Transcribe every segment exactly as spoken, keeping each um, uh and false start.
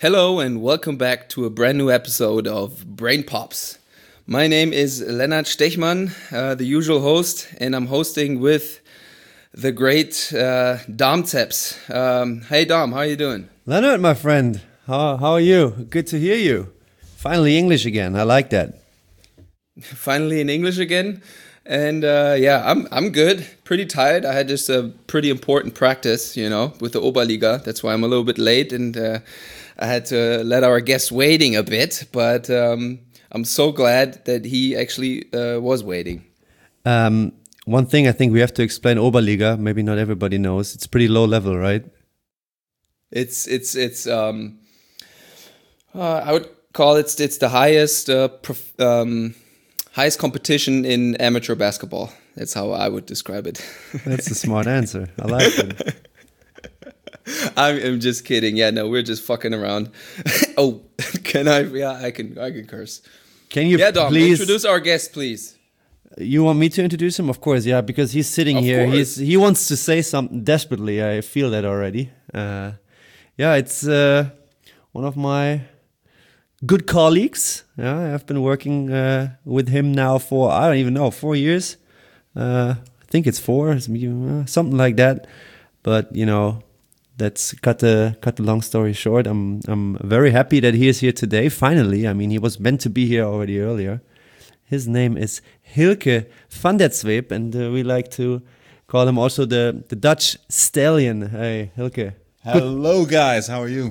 Hello and welcome back to a brand new episode of Brain Pops. My name is Lennart Stechmann, uh, the usual host, and I'm hosting with the great uh, Dom Teps. Um, hey Dom, how are you doing? Lennart, my friend, how how are you? Good to hear you. Finally English again. I like that. Finally in English again. And uh, yeah, I'm I'm good. Pretty tired. I had just a pretty important practice, you know, with the Oberliga. That's why I'm a little bit late, and uh, I had to let our guest waiting a bit. But um, I'm so glad that he actually uh, was waiting. Um, one thing I think we have to explain Oberliga. Maybe not everybody knows. It's pretty low level, right? It's it's it's. Um, uh, I would call it it's the highest. Uh, prof- um, Highest competition in amateur basketball. That's how I would describe it. That's a smart answer. I like it. I'm, I'm just kidding. Yeah, no, we're just fucking around. Oh, can I? Yeah, I can. I can curse. Can you yeah, Dom, please introduce our guest, please? You want me to introduce him? Of course, yeah, because he's sitting of here. Course. He's he wants to say something desperately. I feel that already. Uh, yeah, it's uh, one of my good colleagues. Yeah, I've been working uh, with him now for, I don't even know, four years. Uh, I think it's four, it's, uh, something like that. But, you know, that's cut the cut the long story short. I'm I'm very happy that he is here today, finally. I mean, he was meant to be here already earlier. His name is Hilke van der Zweep, and uh, we like to call him also the, the Dutch stallion. Hey, Hilke. Hello, guys. How are you?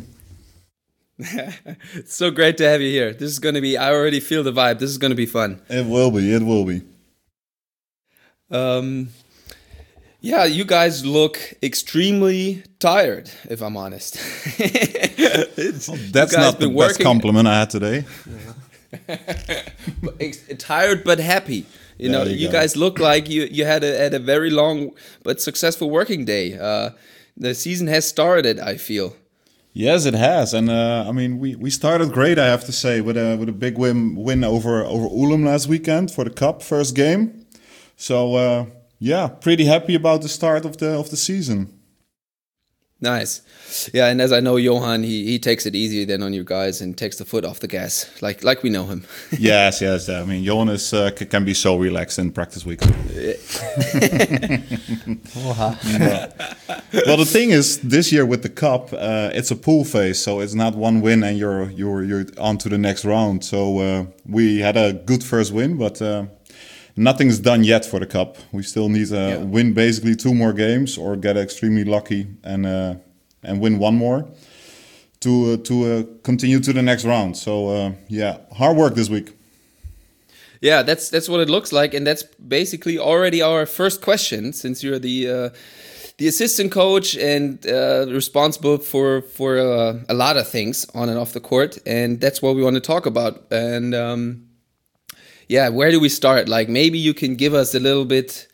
It's so great to have you here. This is going to be, I already feel the vibe. This is going to be fun. It will be, it will be. Um, yeah, you guys look extremely tired, if I'm honest. Well, that's not the best compliment I had today. Tired but happy. You know, you, you guys look like you, you had a, had a very long but successful working day. Uh, the season has started, I feel. Yes, it has, and uh, I mean we, we started great. I have to say, with a with a big win win over over Ulm last weekend for the cup first game. So uh, yeah, pretty happy about the start of the of the season. Nice, yeah, and as I know Johan, he, he takes it easy then on you guys and takes the foot off the gas, like like we know him. yes, yes. I mean, Johan is uh, can be so relaxed in practice week. yeah. Well, the thing is, this year with the cup, uh, it's a pool phase, so it's not one win and you're you're you're on to the next round. So uh, we had a good first win, but uh, nothing's done yet for the cup. We still need to yeah. win basically two more games or get extremely lucky and uh, and win one more to uh, to uh, continue to the next round. So uh, yeah, hard work this week. Yeah, that's that's what it looks like, and that's basically already our first question, since you're the uh, the assistant coach and uh, responsible for for uh, a lot of things on and off the court, and that's what we want to talk about. And um, yeah, where do we start? Like, maybe you can give us a little bit,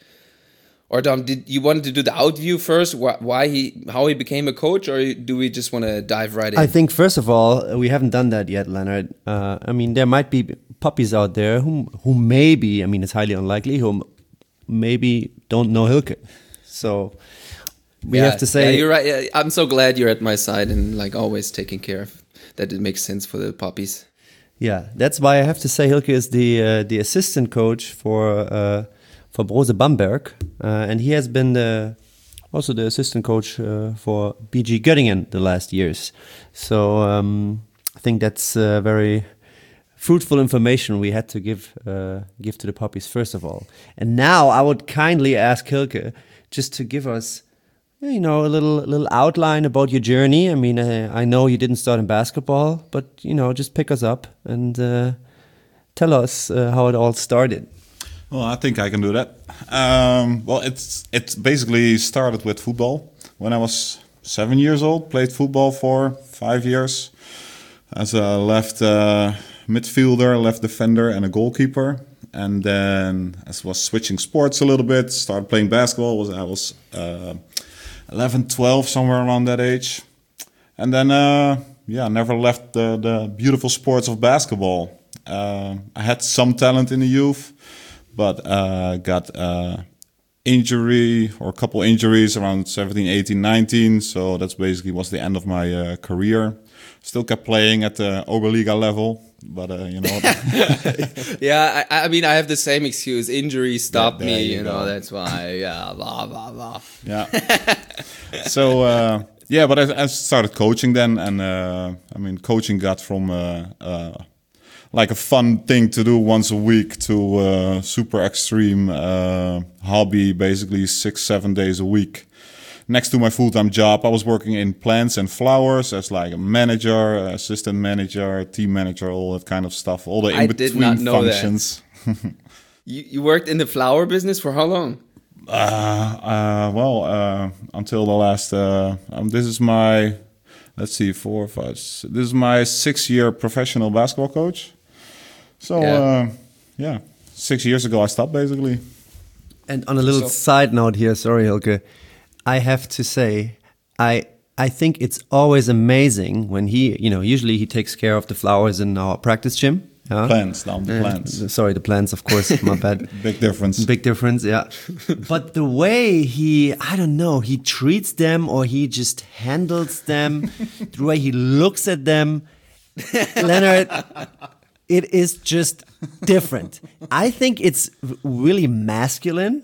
or Dom, did you want to do the outview first? Why he, how he became a coach, or do we just want to dive right in? I think first of all, we haven't done that yet, Lennart. Uh, I mean, there might be puppies out there who who maybe, I mean, it's highly unlikely, who maybe don't know Hilke. So we yeah, have to say, yeah, you're right. Yeah, I'm so glad you're at my side and like always taking care of that. It makes sense for the puppies. Yeah, that's why I have to say Hilke is the uh, the assistant coach for uh, for Brose Bamberg, uh, and he has been the, also the assistant coach uh, for B G Göttingen the last years. So um, I think that's uh, very fruitful information we had to give uh, give to the puppies first of all. And now I would kindly ask Hilke just to give us, you know, a little little outline about your journey. I mean, uh, I know you didn't start in basketball, but, you know, just pick us up and uh, tell us uh, how it all started. Well, I think I can do that. Um, well, it's it basically started with football. When I was seven years old, played football for five years as a left uh, midfielder, left defender, and a goalkeeper. And then as I was switching sports a little bit, started playing basketball. Was I was uh, eleven, twelve, somewhere around that age. And then, uh, yeah, never left the, the beautiful sports of basketball. Uh, I had some talent in the youth, but uh, got uh, injury or a couple injuries around seventeen, eighteen, nineteen. So that's basically was the end of my uh, career. Still kept playing at the Oberliga level, but uh, you know. yeah, I, I mean, I have the same excuse. Injury stopped Yeah, me, you you know. go. That's why. Yeah, blah blah blah. Yeah. so uh, yeah, but I, I started coaching then, and uh, I mean, coaching got from uh, uh, like a fun thing to do once a week to uh, super extreme uh, hobby, basically six, seven days a week. Next to my full-time job, I was working in plants and flowers as like a manager, assistant manager, team manager, all that kind of stuff, all the I did in-between not know functions. You you worked in the flower business for how long? Uh, uh, well, uh, until the last. Uh, um, this is my, let's see, four, five. s- This is my six-year professional basketball coach. So Yeah. yeah. Uh, yeah, six years ago I stopped basically. And on a little So- side note here, sorry, Hilke, I have to say, I I think it's always amazing when he, you know, usually he takes care of the flowers in our practice gym. Yeah? Plants, down the Uh, plants. Sorry, the plants, of course. My bad. Big difference. Big difference, yeah. But the way he, I don't know, he treats them or he just handles them, the way he looks at them, Leonard, it is just different. I think it's really masculine.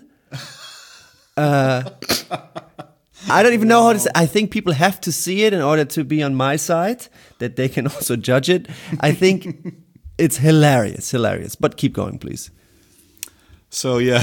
Uh, I don't even know how to say. I think people have to see it in order to be on my side, that they can also judge it. I think it's hilarious, hilarious. But keep going, please. So yeah,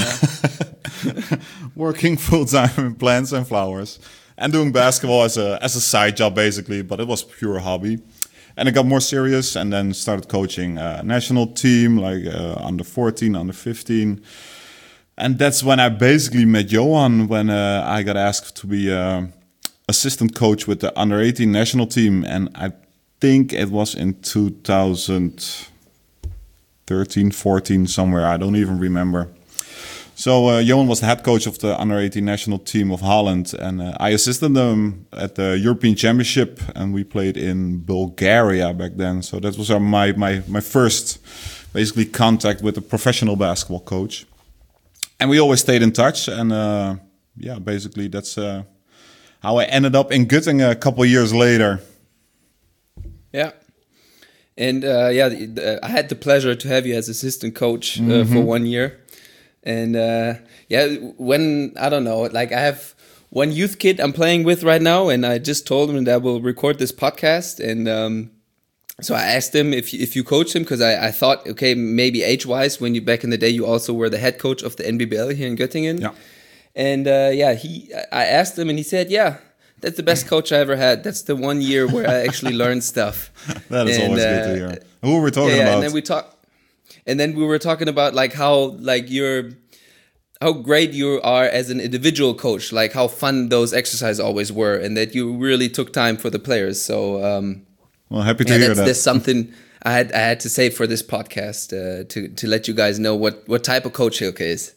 working full time in plants and flowers, and doing basketball as a as a side job basically. But it was pure hobby, and it got more serious. And then started coaching a national team like uh, under fourteen, under fifteen, and that's when I basically met Johan. When uh, I got asked to be uh, assistant coach with the under eighteen national team, and I think it was in two thousand thirteen, fourteen, somewhere. I don't even remember. So uh, Johan was the head coach of the under eighteen national team of Holland, and uh, I assisted them at the European Championship, and we played in Bulgaria back then. So that was uh, my my my first, basically, contact with a professional basketball coach. And we always stayed in touch, and uh, yeah, basically that's uh, how I ended up in Göttingen a couple years later. Yeah. And uh, yeah, the, the, I had the pleasure to have you as assistant coach uh, for one year. And uh, yeah, when, I don't know, like I have one youth kid I'm playing with right now, and I just told him that we'll record this podcast. And um, so I asked him if, if you coached him, because I, I thought, okay, maybe age-wise, when you back in the day, you also were the head coach of the N B B L here in Göttingen. Yeah. And uh, yeah, he, I asked him, and he said, yeah, that's the best coach I ever had. That's the one year where I actually learned stuff. That is And, always good uh, to hear. Who were we talking yeah, about? and then we talk, and then we were talking about like how like you're, how great you are as an individual coach, like how fun those exercises always were, and that you really took time for the players. So um, well, happy to yeah, hear that's, that. that's something I had I had to say for this podcast uh, to to let you guys know what what type of coach Hilke is.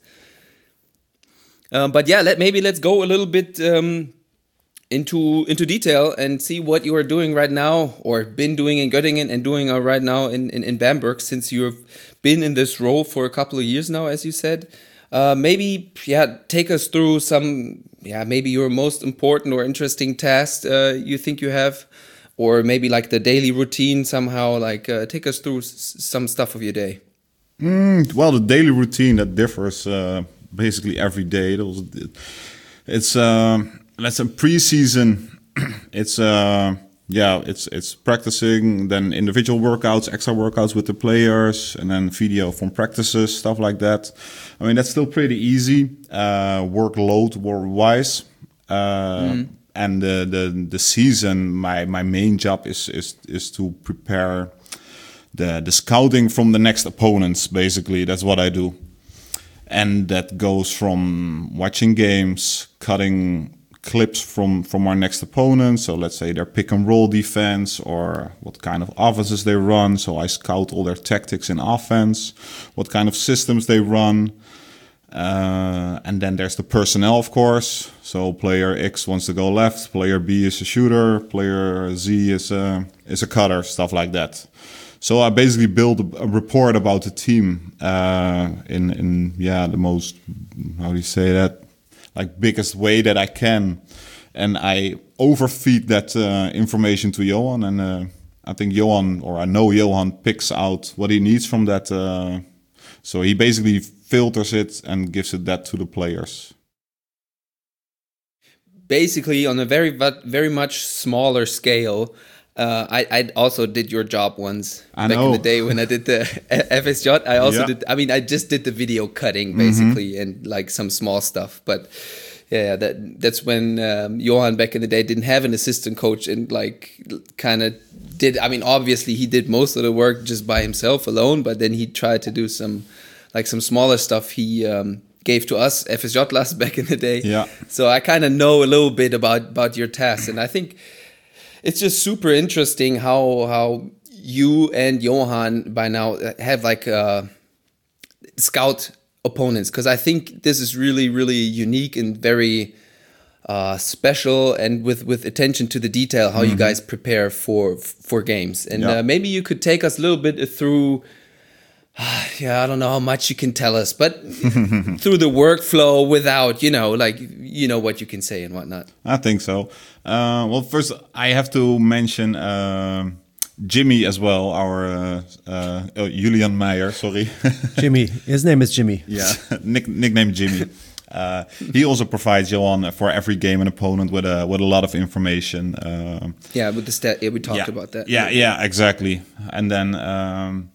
Um, but yeah, let maybe let's go a little bit um, into into detail and see what you are doing right now, or been doing in Göttingen and doing uh, right now in, in in Bamberg, since you've been in this role for a couple of years now, as you said. Uh, maybe yeah, take us through some yeah maybe your most important or interesting task uh, you think you have, or maybe like the daily routine somehow. Like uh, take us through s- some stuff of your day. Mm, well, the daily routine that differs uh, basically every day. It was, it's uh, let's say pre-season. It's uh, yeah, it's it's practicing, then individual workouts, extra workouts with the players, and then video from practices, stuff like that. I mean, that's still pretty easy uh, workload wise. Uh, mm-hmm. And the, the the season, my my main job is is is to prepare the the scouting from the next opponents. Basically, that's what I do, and that goes from watching games, cutting clips from from our next opponent. So let's say their pick and roll defense, or what kind of offenses they run. So I scout all their tactics in offense, what kind of systems they run. Uh, and then there's the personnel, of course. So player X wants to go left, player B is a shooter, player Z is a, is a cutter, stuff like that. So I basically build a, a report about the team uh, in, in, yeah, the most, how do you say that? like biggest way that I can, and I overfeed that uh, information to Johan, and uh, I think Johan, or I know Johan, picks out what he needs from that. Uh, so he basically filters it and gives it that to the players. Basically, on a very very much smaller scale. Uh, I, I also did your job once I back know. in the day when I did the F S J. I also Yeah. did, I mean, I just did the video cutting basically mm-hmm. and like some small stuff. But yeah, that that's when um, Johan back in the day didn't have an assistant coach and like kind of did, I mean, obviously he did most of the work just by himself alone, but then he tried to do some like some smaller stuff he um, gave to us, F S J last back in the day. Yeah. So I kind of know a little bit about, about your tasks. And I think it's just super interesting how how you and Johan by now have like uh, scout opponents, because I think this is really really unique and very uh, special, and with, with attention to the detail how mm-hmm. you guys prepare for for games. And yeah. uh, maybe you could take us a little bit through. Yeah, I don't know how much you can tell us, but through the workflow without, you know, like, you know what you can say and whatnot. I think so. Uh, well, first I have to mention uh, Jimmy as well, our uh, uh, oh, Julian Meyer, sorry. Jimmy, his name is Jimmy. Yeah, nick, nickname Jimmy. Uh, he also provides Johan for every game an opponent with a with a lot of information. Uh, yeah, with the stat, yeah, we talked yeah, about that. Yeah, yeah, exactly. And then... Um,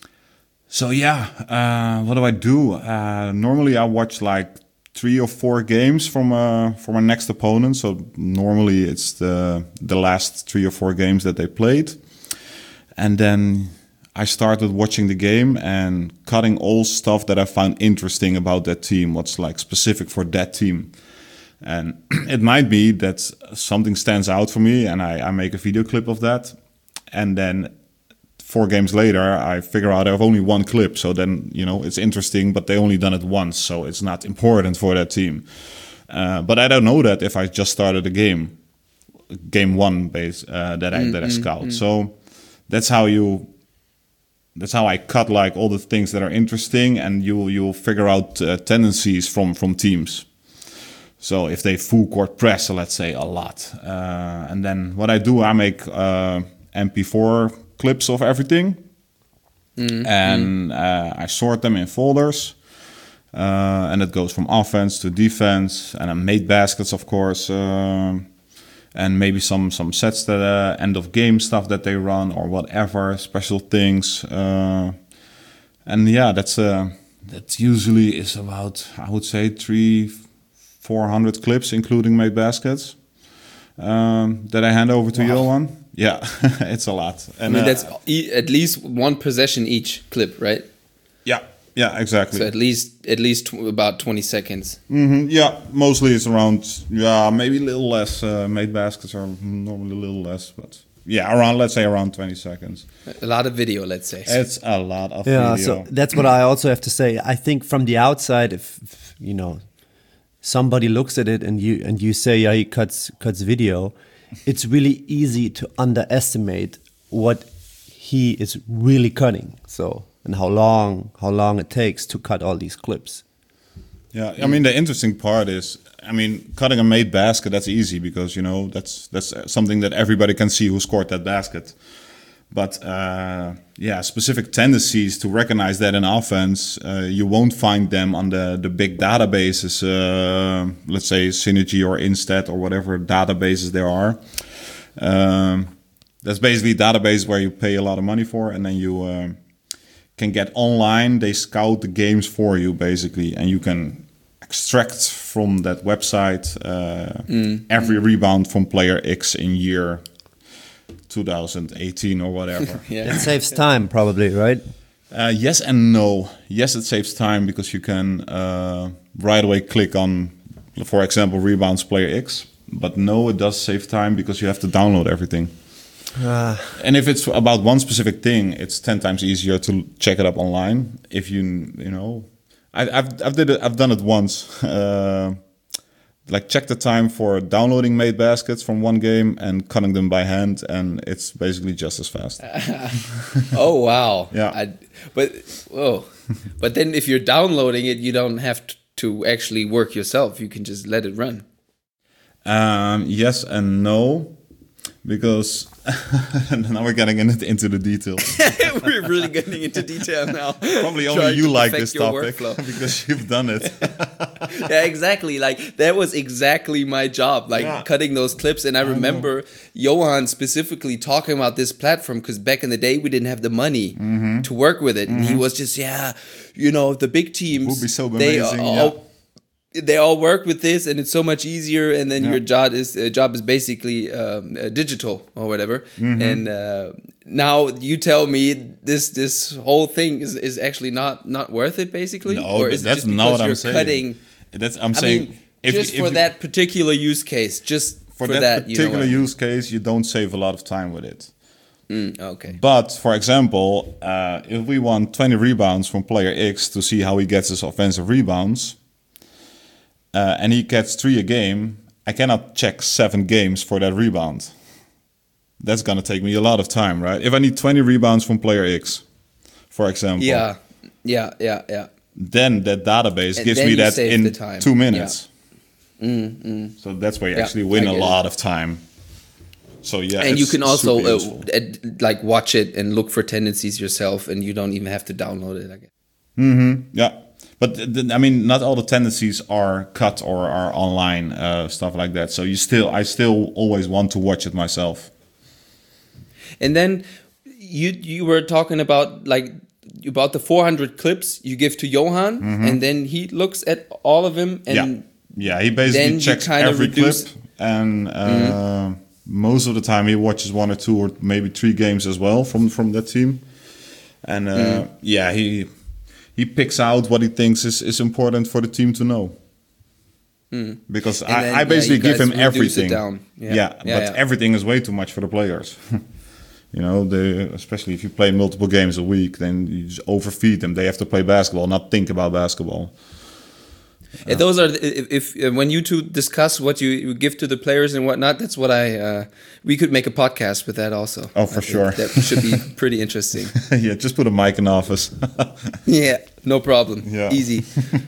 So yeah, uh, what do I do? Uh, normally I watch like three or four games from uh, from our next opponent. So normally it's the the last three or four games that they played, and then I started watching the game and cutting all stuff that I found interesting about that team. What's like specific for that team, and it might be that something stands out for me, and I, I make a video clip of that, and then. Four games later, I figure out I have only one clip. So then, you know, it's interesting, but they only done it once. So it's not important for that team. Uh, but I don't know that if I just started a game, game one base uh, that I mm, that I scout. Mm, so that's how you, that's how I cut like all the things that are interesting, and you you'll figure out uh, tendencies from from teams. So if they full court press, let's say, a lot, uh, and then what I do, I make uh, M P four. Clips of everything, mm, and mm. Uh, I sort them in folders, uh, and it goes from offense to defense, and I made baskets, of course, uh, and maybe some some sets that uh, end of game stuff that they run or whatever special things, uh, and yeah, that's uh, that usually is about, I would say, three, four hundred clips, including made baskets, um, that I hand over to wow. Johan. Yeah, it's a lot. And, I mean, uh, that's e at least one possession each clip, right? Yeah, yeah, exactly. So at least at least tw about twenty seconds. Mm-hmm, yeah, mostly it's around, yeah, maybe a little less. Uh, made baskets are normally a little less, but yeah, around, let's say around twenty seconds. A lot of video, let's say. It's a lot of yeah, video. So that's what I also have to say. I think from the outside, if, if you know, somebody looks at it and you and you say, yeah, he cuts cuts video, it's really easy to underestimate what he is really cutting. So, and how long how long it takes to cut all these clips. Yeah, I mean, the interesting part is, I mean, cutting a made basket, that's easy because, you know, that's that's something that everybody can see who scored that basket. But uh, yeah, specific tendencies to recognize that in offense, uh, you won't find them on the, the big databases, uh, let's say Synergy or Instat or whatever databases there are. Um, that's basically a database where you pay a lot of money for, and then you uh, can get online. They scout the games for you, basically, and you can extract from that website uh, mm. every rebound from player X in year two thousand eighteen or whatever. Yeah. It saves time probably, right? Uh, yes and no. Yes, it saves time because you can uh, right away click on, for example, rebounds player X. But no, it does save time because you have to download everything. Uh. And if it's about one specific thing, it's ten times easier to check it up online. If you, you know, I, I've I've did it, I've done it once. Uh, like check the time for downloading made baskets from one game and cutting them by hand, and it's basically just as fast. Oh wow! Yeah, I, but whoa, but then if you're downloading it, you don't have to to actually work yourself. You can just let it run. Um, yes and no, because now we're getting into, into the details. We're really getting into detail now. Probably only Trying you to like perfect this your topic workflow. because you've done it. Yeah, exactly. Like that was exactly my job, like Yeah. cutting those clips. And I remember Johan specifically talking about this platform because back in the day we didn't have the money Mm-hmm. to work with it, and he was just, yeah, you know, the big teams Would be so they amazing, all, yeah. they all work with this, and it's so much easier. And then Yeah. your job is uh, job is basically um, uh, digital or whatever. Mm-hmm. And uh, now you tell me this this whole thing is, is actually not not worth it, basically. No, or but is it that's just not because what I'm you're saying. cutting? That's I'm I saying. mean, if, just if for you- that particular use case, just for, for, that, that, you know particular what I mean. use case, you don't save a lot of time with it. Mm, okay. But for example, uh, if we want twenty rebounds from player X to see how he gets his offensive rebounds, uh, and he gets three a game, I cannot check seven games for that rebound. That's gonna take me a lot of time, right? If I need twenty rebounds from player X, for example, Yeah, yeah, yeah, yeah. then that database And gives then me you that save in the time. two minutes. Mm, mm. So that's where you Yeah, actually win I a get lot of time. So yeah, And you it's can also super uh, useful. ed- like watch it and look for tendencies yourself, and you don't even have to download it. I guess. Yeah, but th- th- I mean, not all the tendencies are cut or are online, uh, stuff like that. So you still, I still always want to watch it myself. And then you you were talking about like about the four hundred clips you give to Johan, and then he looks at all of them, and Mm-hmm. yeah, yeah. He then basically you checks kind of every reduce- clip, and uh, most of the time he watches one or two or maybe three games as well from from that team. And uh, yeah, he he picks out what he thinks is, is important for the team to know. Because And I, then, I yeah, basically you give guys him reduce it everything. down. Yeah. Yeah, Yeah, but yeah. everything is way too much for the players. You know, they, especially if you play multiple games a week, then you just overfeed them. They have to play basketball, not think about basketball. And those are the- if, if uh, when you two discuss what you, you give to the players and whatnot. That's what I uh, we could make a podcast with that also. Oh, for I think sure. that should be pretty interesting. Yeah, just put a mic in the office. Yeah, no problem. Yeah. Easy.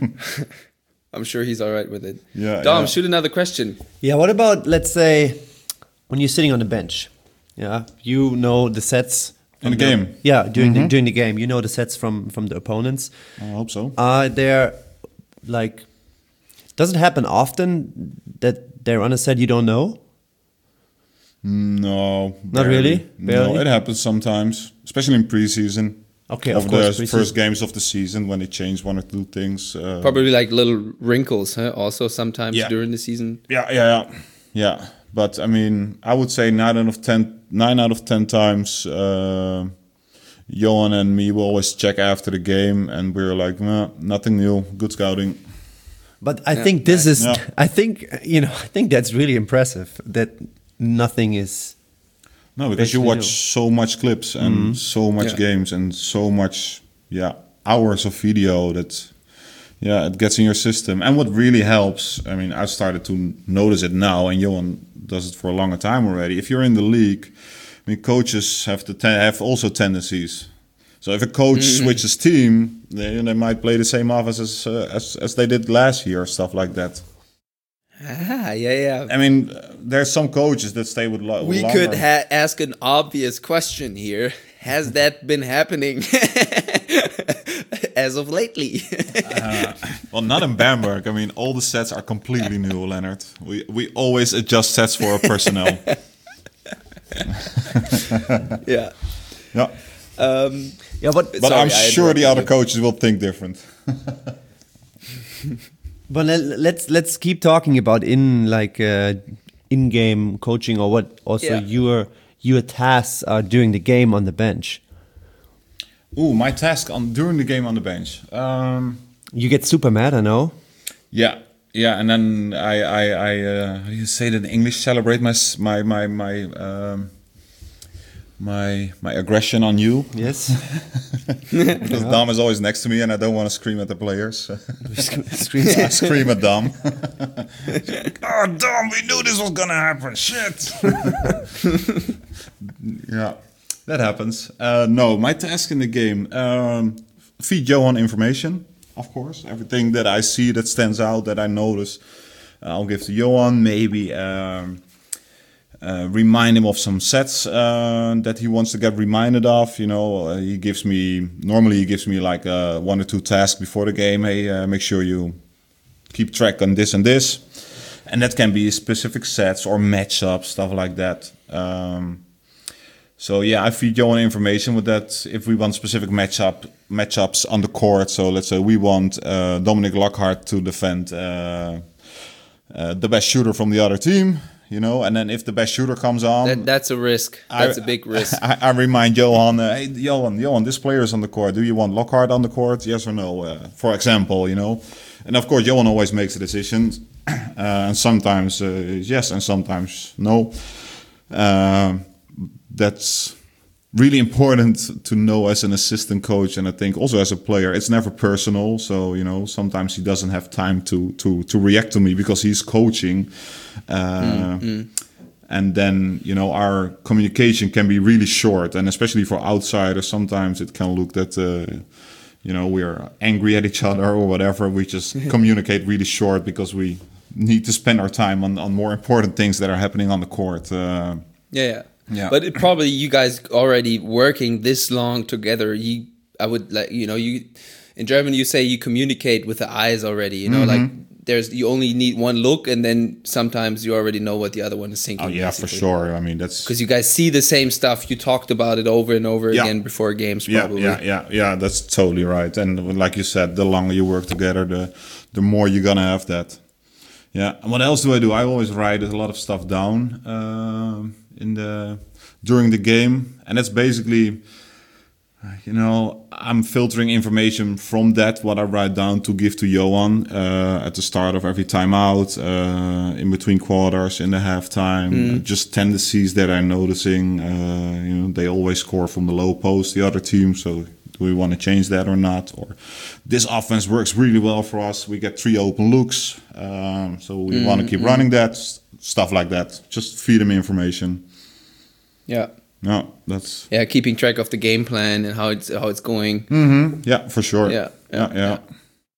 I'm sure he's all right with it. Yeah, Dom, yeah. shoot another question. Yeah, what about, let's say, when you're sitting on the bench? Yeah, you know the sets. In from the game? Yeah, during, the, during the game. You know the sets from, from the opponents. I hope so. Are there, like, does it happen often that they're on a set you don't know? No, Not really? No, Barely? it happens sometimes, especially in preseason. Okay, of Over course, the preseason. first games of the season when they change one or two things. Uh, Probably like little wrinkles, huh? Also sometimes Yeah. during the season. Yeah, yeah, yeah, yeah. But I mean, I would say nine out of ten, nine out of ten times, uh, Johan and me will always check after the game, and we're like, nah, nothing new, good scouting. But I think this is, Yeah. I think, you know, I think that's really impressive that nothing is. No, because you Basically watch new. so much clips and so much Yeah. games and so much, yeah, hours of video that, yeah, it gets in your system. And what really helps, I mean, I started to notice it now, and Johan does it for a longer time already. If you're in the league, I mean, coaches have to te- have also tendencies. So if a coach switches team, they, they might play the same offense as, uh, as as they did last year, stuff like that. Ah, yeah, yeah. I mean, uh, there's some coaches that stay with. Lo- We longer. could ha- ask an obvious question here. Has that been happening as of lately? Well, not in Bamberg. I mean, all the sets are completely new, Leonard. We we always adjust sets for our personnel. Yeah. Yeah, Um, Yeah, but but Sorry, I'm I sure the interrupted other you. coaches will think different. But let- let's let's keep talking about in like uh, in-game coaching or what also Yeah. your your tasks are during the game on the bench. Ooh, my task on during the game on the bench. Um, You get super mad, I know. yeah, yeah, and then I I I uh, how do you say that in English? Celebrate my s- my my my um, my my aggression on you. Yes. Because Dom is always next to me, and I don't want to scream at the players. I scream at Dom. Oh, Dom, we knew this was gonna happen. Shit. Yeah, that happens. Uh, no, my task in the game: um, feed Johan information. of course. Everything that I see that stands out, that I notice, uh, I'll give to Johan. Maybe um, uh, remind him of some sets uh, that he wants to get reminded of. You know, uh, he gives me, normally he gives me like uh, one or two tasks before the game. Hey, uh, make sure you keep track on this and this. And that can be specific sets or matchups, stuff like that. Um, so yeah, I feed Johan information with that. If we want specific matchup matchups on the court, so let's say we want uh, Dominic Lockhart to defend uh, uh, the best shooter from the other team, you know. And then if the best shooter comes on, That, that's a risk. That's I, a big risk. I, I remind Johan, uh, hey Johan, Johan, this player is on the court. Do you want Lockhart on the court? Yes or no? Uh, for example, you know. And of course, Johan always makes a decision. Uh, and sometimes uh, yes, and sometimes no. Uh, that's really important to know as an assistant coach, and I think also as a player. It's never personal, so you know sometimes he doesn't have time to to to react to me because he's coaching, uh, mm-hmm. and then you know our communication can be really short, and especially for outsiders, sometimes it can look that. Uh, You know, we're angry at each other or whatever. We just communicate really short because we need to spend our time on, on more important things that are happening on the court. Uh, yeah, yeah, yeah. But it probably you guys already working this long together. You, I would like, you know, you in German you say you communicate with the eyes already. You know, mm-hmm. like there's you only need one look, and then sometimes you already know what the other one is thinking. Oh yeah, basically. For sure. I mean that's because you guys see the same stuff. You talked about it over and over yeah. again before games. Probably. Yeah, yeah, yeah, yeah. That's totally right. And like you said, the longer you work together, the the more you're gonna have that. Yeah. And what else do I do? I always write a lot of stuff down uh, in the during the game, and that's basically. You know, I'm filtering information from that, what I write down to give to Johan uh, at the start of every timeout, uh, in between quarters, in the halftime, mm. uh, just tendencies that I'm noticing. Uh, you know, they always score from the low post, the other team, so do we want to change that or not? Or this offense works really well for us. We get three open looks, um, so we mm. want to keep mm. running that, stuff like that. Just feed them information. Yeah. No, that's yeah, keeping track of the game plan and how it's how it's going. Mm-hmm. Yeah, for sure. Yeah, yeah, yeah, yeah.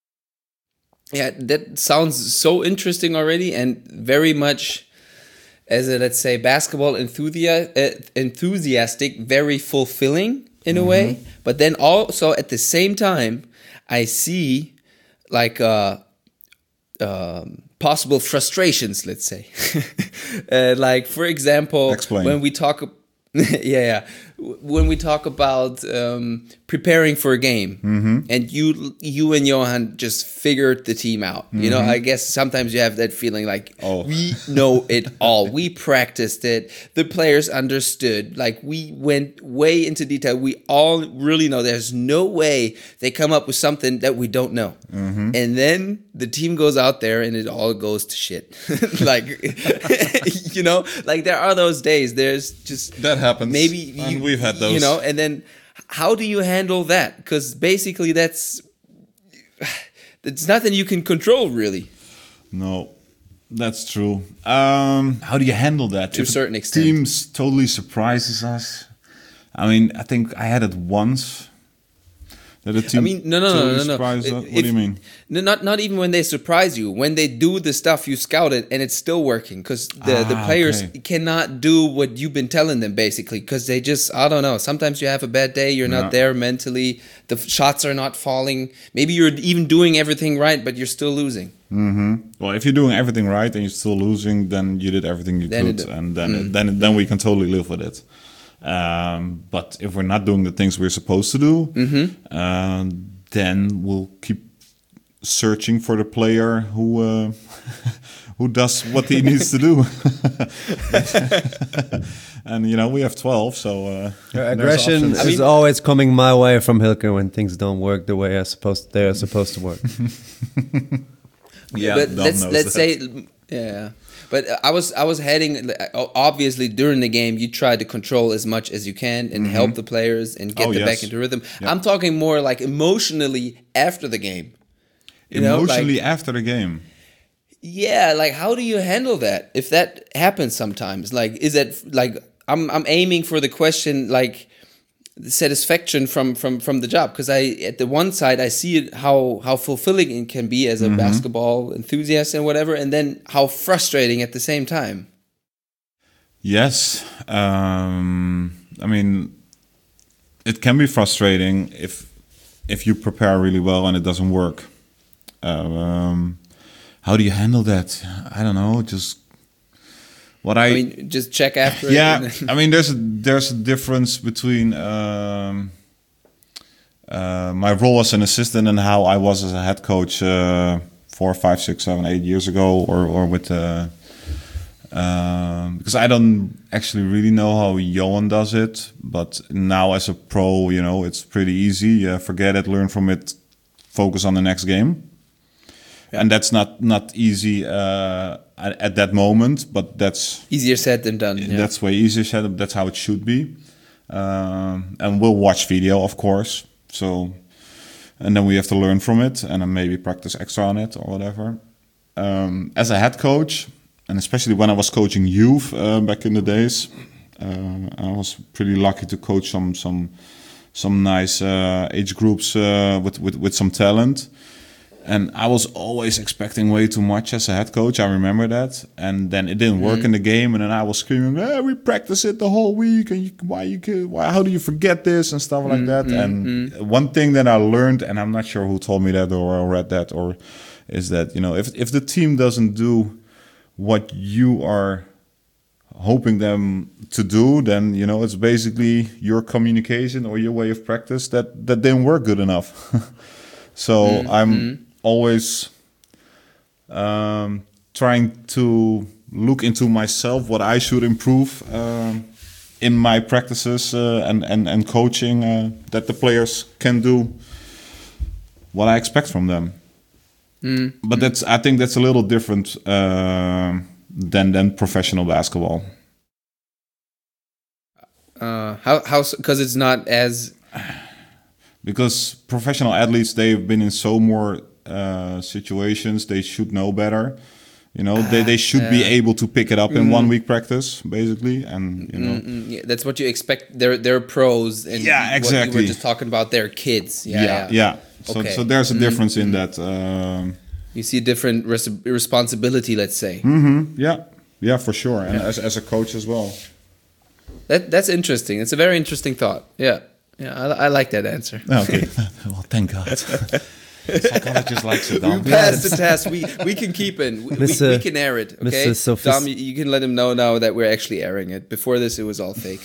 Yeah, that sounds so interesting already, and very much as a let's say basketball enthusiast, uh, enthusiastic, very fulfilling in a mm-hmm. way. But then also at the same time, I see like uh, um, possible frustrations. Let's say, uh, like for example, Explain. when we talk. yeah, yeah. When we talk about um, preparing for a game, mm-hmm. and you you and Johan just figured the team out. Mm-hmm. You know, I guess sometimes you have that feeling like oh. we know it all. We practiced it. The players understood. Like we went way into detail. We all really know. There's no way they come up with something that we don't know. Mm-hmm. And then the team goes out there and it all goes to shit. Like, you know, like there are those days. There's just that happens. Maybe and you, we've had those. You know, and then how do you handle that? Because basically, that's it's nothing you can control, really. No, that's true. Um, how do you handle that? To if a certain extent, teams totally surprises us. I mean, I think I had it once. That a team I mean, no, no, totally no, no, no. What If, do you mean? No, not not even when they surprise you. When they do the stuff you scouted and it's still working, because the ah, the players okay. cannot do what you've been telling them, basically, because they just I don't know. Sometimes you have a bad day. You're not yeah. there mentally. The shots are not falling. Maybe you're even doing everything right, but you're still losing. Mm-hmm. Well, if you're doing everything right and you're still losing, then you did everything you then could, it, and then mm. then then we can totally live with it. Um, but if we're not doing the things we're supposed to do, mm-hmm. uh, then we'll keep searching for the player who uh, who does what he needs to do. And you know we have twelve, so uh, aggression is I mean, always coming my way from Hilke when things don't work the way I supposed they are supposed to work. Yeah, but let's let's that. say yeah. But I was I was heading obviously during the game. You try to control as much as you can and mm-hmm. help the players and get oh, them yes. back into rhythm. Yep. I'm talking more like emotionally after the game. You emotionally know, like, after the game. Yeah, like how do you handle that if that happens sometimes? Like, is that like I'm I'm aiming for the question like satisfaction from from from the job, because I at the one side I see it how how fulfilling it can be as a mm-hmm. basketball enthusiast and whatever, and then how frustrating at the same time. Yes, um, I mean, it can be frustrating if if you prepare really well and it doesn't work. Um, how do you handle that? I don't know. Just what I, I mean, just check after. Yeah, it I mean, there's a there's a difference between um, uh, my role as an assistant and how I was as a head coach uh, four, five, six, seven, eight years ago, or or with. Uh, Um, because I don't actually really know how Johan does it, but now as a pro, you know, it's pretty easy. Uh, forget it, learn from it, focus on the next game. Yeah. And that's not not easy uh, at, at that moment, but that's easier said than done. Yeah. That's way easier said. That's how it should be. Um, and we'll watch video, of course. So, and then we have to learn from it, and then maybe practice extra on it or whatever. Um, as a head coach. And especially when I was coaching youth uh, back in the days, uh, I was pretty lucky to coach some some some nice uh, age groups uh, with, with with some talent. And I was always expecting way too much as a head coach. I remember that, and then it didn't work mm-hmm. in the game. And then I was screaming, eh, "We practice it the whole week, and you, why you why how do you forget this and stuff like mm-hmm. that?" And mm-hmm. one thing that I learned, and I'm not sure who told me that or I read that, or is that you know if if the team doesn't do what you are hoping them to do, then you know it's basically your communication or your way of practice that that didn't work good enough. So mm-hmm. I'm always um, trying to look into myself what I should improve um, in my practices uh, and and and coaching uh, that the players can do what I expect from them. Mm. But that's I think that's a little different uh, than than professional basketball. Uh, how how because it's not as because professional athletes, they've been in so more uh, situations, they should know better. You know, uh, they they should uh, be able to pick it up in mm. one week practice, basically, and you know mm-hmm. yeah, that's what you expect. They're they're pros, and yeah, exactly. What you were just talking about their kids. Yeah, yeah. yeah. yeah. So, okay. so there's a difference mm-hmm. in that. Um, you see a different res- responsibility, let's say. Mm-hmm. Yeah, yeah, for sure, and yeah. as as a coach as well. That that's interesting. It's a very interesting thought. Yeah, yeah, I, I like that answer. Okay, well, thank God. Psychologist likes it. We passed the test. We we can keep it. We, we, we can air it. Okay, Dom, you, you can let him know now that we're actually airing it. Before this, it was all fake.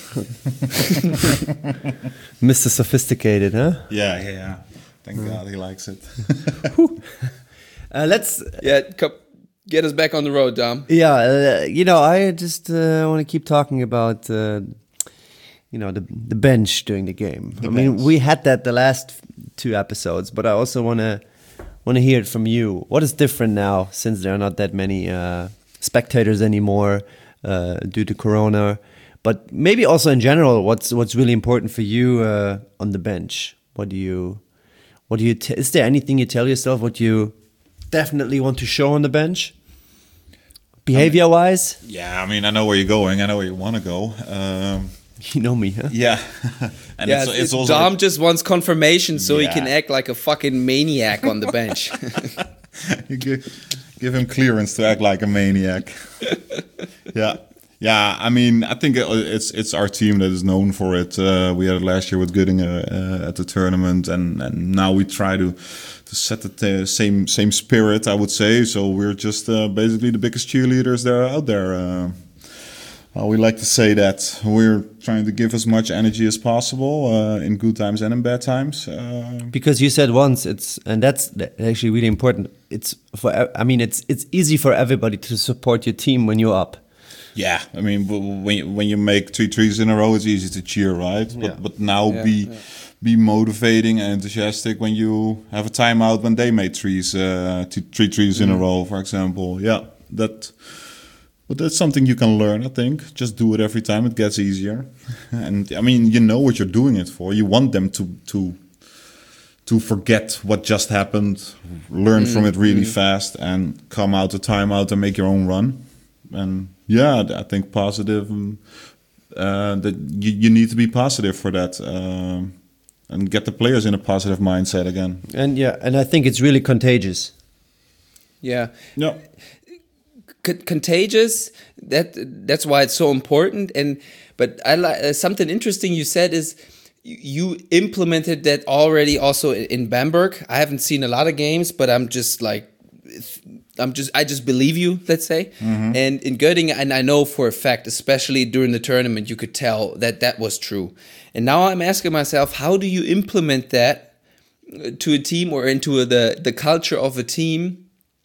Mister Sophisticated, huh? Yeah, yeah. yeah. Thank mm. God he likes it. uh, let's yeah, come, get us back on the road, Dom. Yeah, uh, you know, I just uh, want to keep talking about uh, you know the the bench during the game. The I bench. mean, we had that the last two episodes, but I also want to want to hear it from you. What is different now since there are not that many uh, spectators anymore uh, due to Corona? But maybe also in general, what's what's really important for you uh, on the bench? What do you What do you? T- is there anything you tell yourself what you definitely want to show on the bench, behavior-wise? I mean, yeah, I mean, I know where you're going. I know where you want to go. Um, you know me, huh? Yeah. And yeah, it's, it's also Dom like, just wants confirmation so yeah. he can act like a fucking maniac on the bench. You give, give him clearance to act like a maniac. Yeah. Yeah, I mean, I think it's it's our team that is known for it. Uh, we had it last year with Göttingen uh, at the tournament, and, and now we try to to set the t- same same spirit, I would say. So we're just uh, basically the biggest cheerleaders that are out there. Uh, well, we like to say that we're trying to give as much energy as possible uh, in good times and in bad times. Uh, because you said once, it's and that's actually really important. It's for I mean, it's it's easy for everybody to support your team when you're up. Yeah, I mean, when you, when you make three threes in a row, it's easy to cheer, right? But yeah. but now yeah, be yeah. be motivating and enthusiastic when you have a timeout when they made threes, uh, three threes mm-hmm. in a row, for example. Yeah, that. But that's something you can learn, I think. Just do it every time; it gets easier. And I mean, you know what you're doing it for. You want them to to to forget what just happened, learn mm-hmm. from it really mm-hmm. fast, and come out of timeout and make your own run. And yeah, I think positive uh, that you, you need to be positive for that. Um, and get the players in a positive mindset again. And yeah, and I think it's really contagious. Yeah. Yeah. C- contagious. That that's why it's so important. And but I like uh, something interesting you said is you implemented that already also in Bamberg. I haven't seen a lot of games, but I'm just like I'm just I just believe you, let's say. Mm-hmm. And in Göttingen, and I know for a fact, especially during the tournament, you could tell that that was true. And now I'm asking myself, how do you implement that to a team or into the the culture of a team?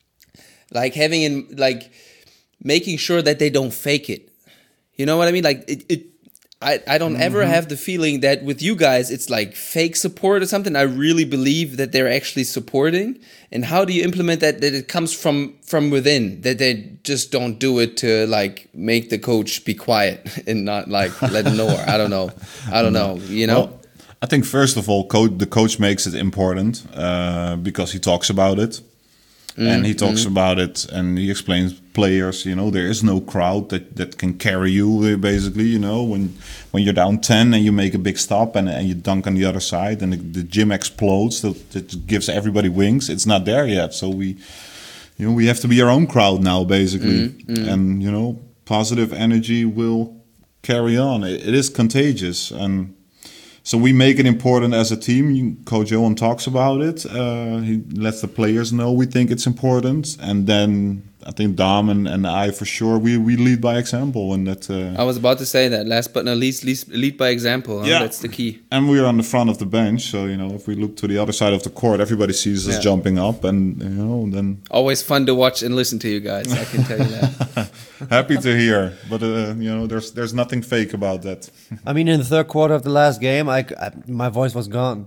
Like having in like making sure that they don't fake it. You know what I mean? Like it. it I, I don't mm-hmm. ever have the feeling that with you guys it's like fake support or something. I really believe that they're actually supporting. And how do you implement that? That it comes from from within. That they just don't do it to like make the coach be quiet and not like let him know. Or I don't know. I don't know. You know. Well, I think first of all, co- the coach makes it important uh, because he talks about it. And he talks mm-hmm. about it, and he explains players. You know, there is no crowd that, that can carry you. Basically, you know, when when you're down ten and you make a big stop and, and you dunk on the other side, and the, the gym explodes, that, that gives everybody wings. It's not there yet, so we, you know, we have to be our own crowd now, basically. Mm-hmm. And you know, positive energy will carry on. It, it is contagious, and. So we make it important as a team. Coach Johan talks about it. Uh, he lets the players know we think it's important. And then I think Dom and, and I, for sure, we, we lead by example. And that. Uh, I was about to say that. Last but not least, least lead by example. Huh? Yeah. That's the key. And we're on the front of the bench. So, you know, if we look to the other side of the court, everybody sees us yeah. jumping up. And, you know, then... Always fun to watch and listen to you guys. I can tell you that. Happy to hear. But, uh, you know, there's there's nothing fake about that. I mean, in the third quarter of the last game, I, I my voice was gone.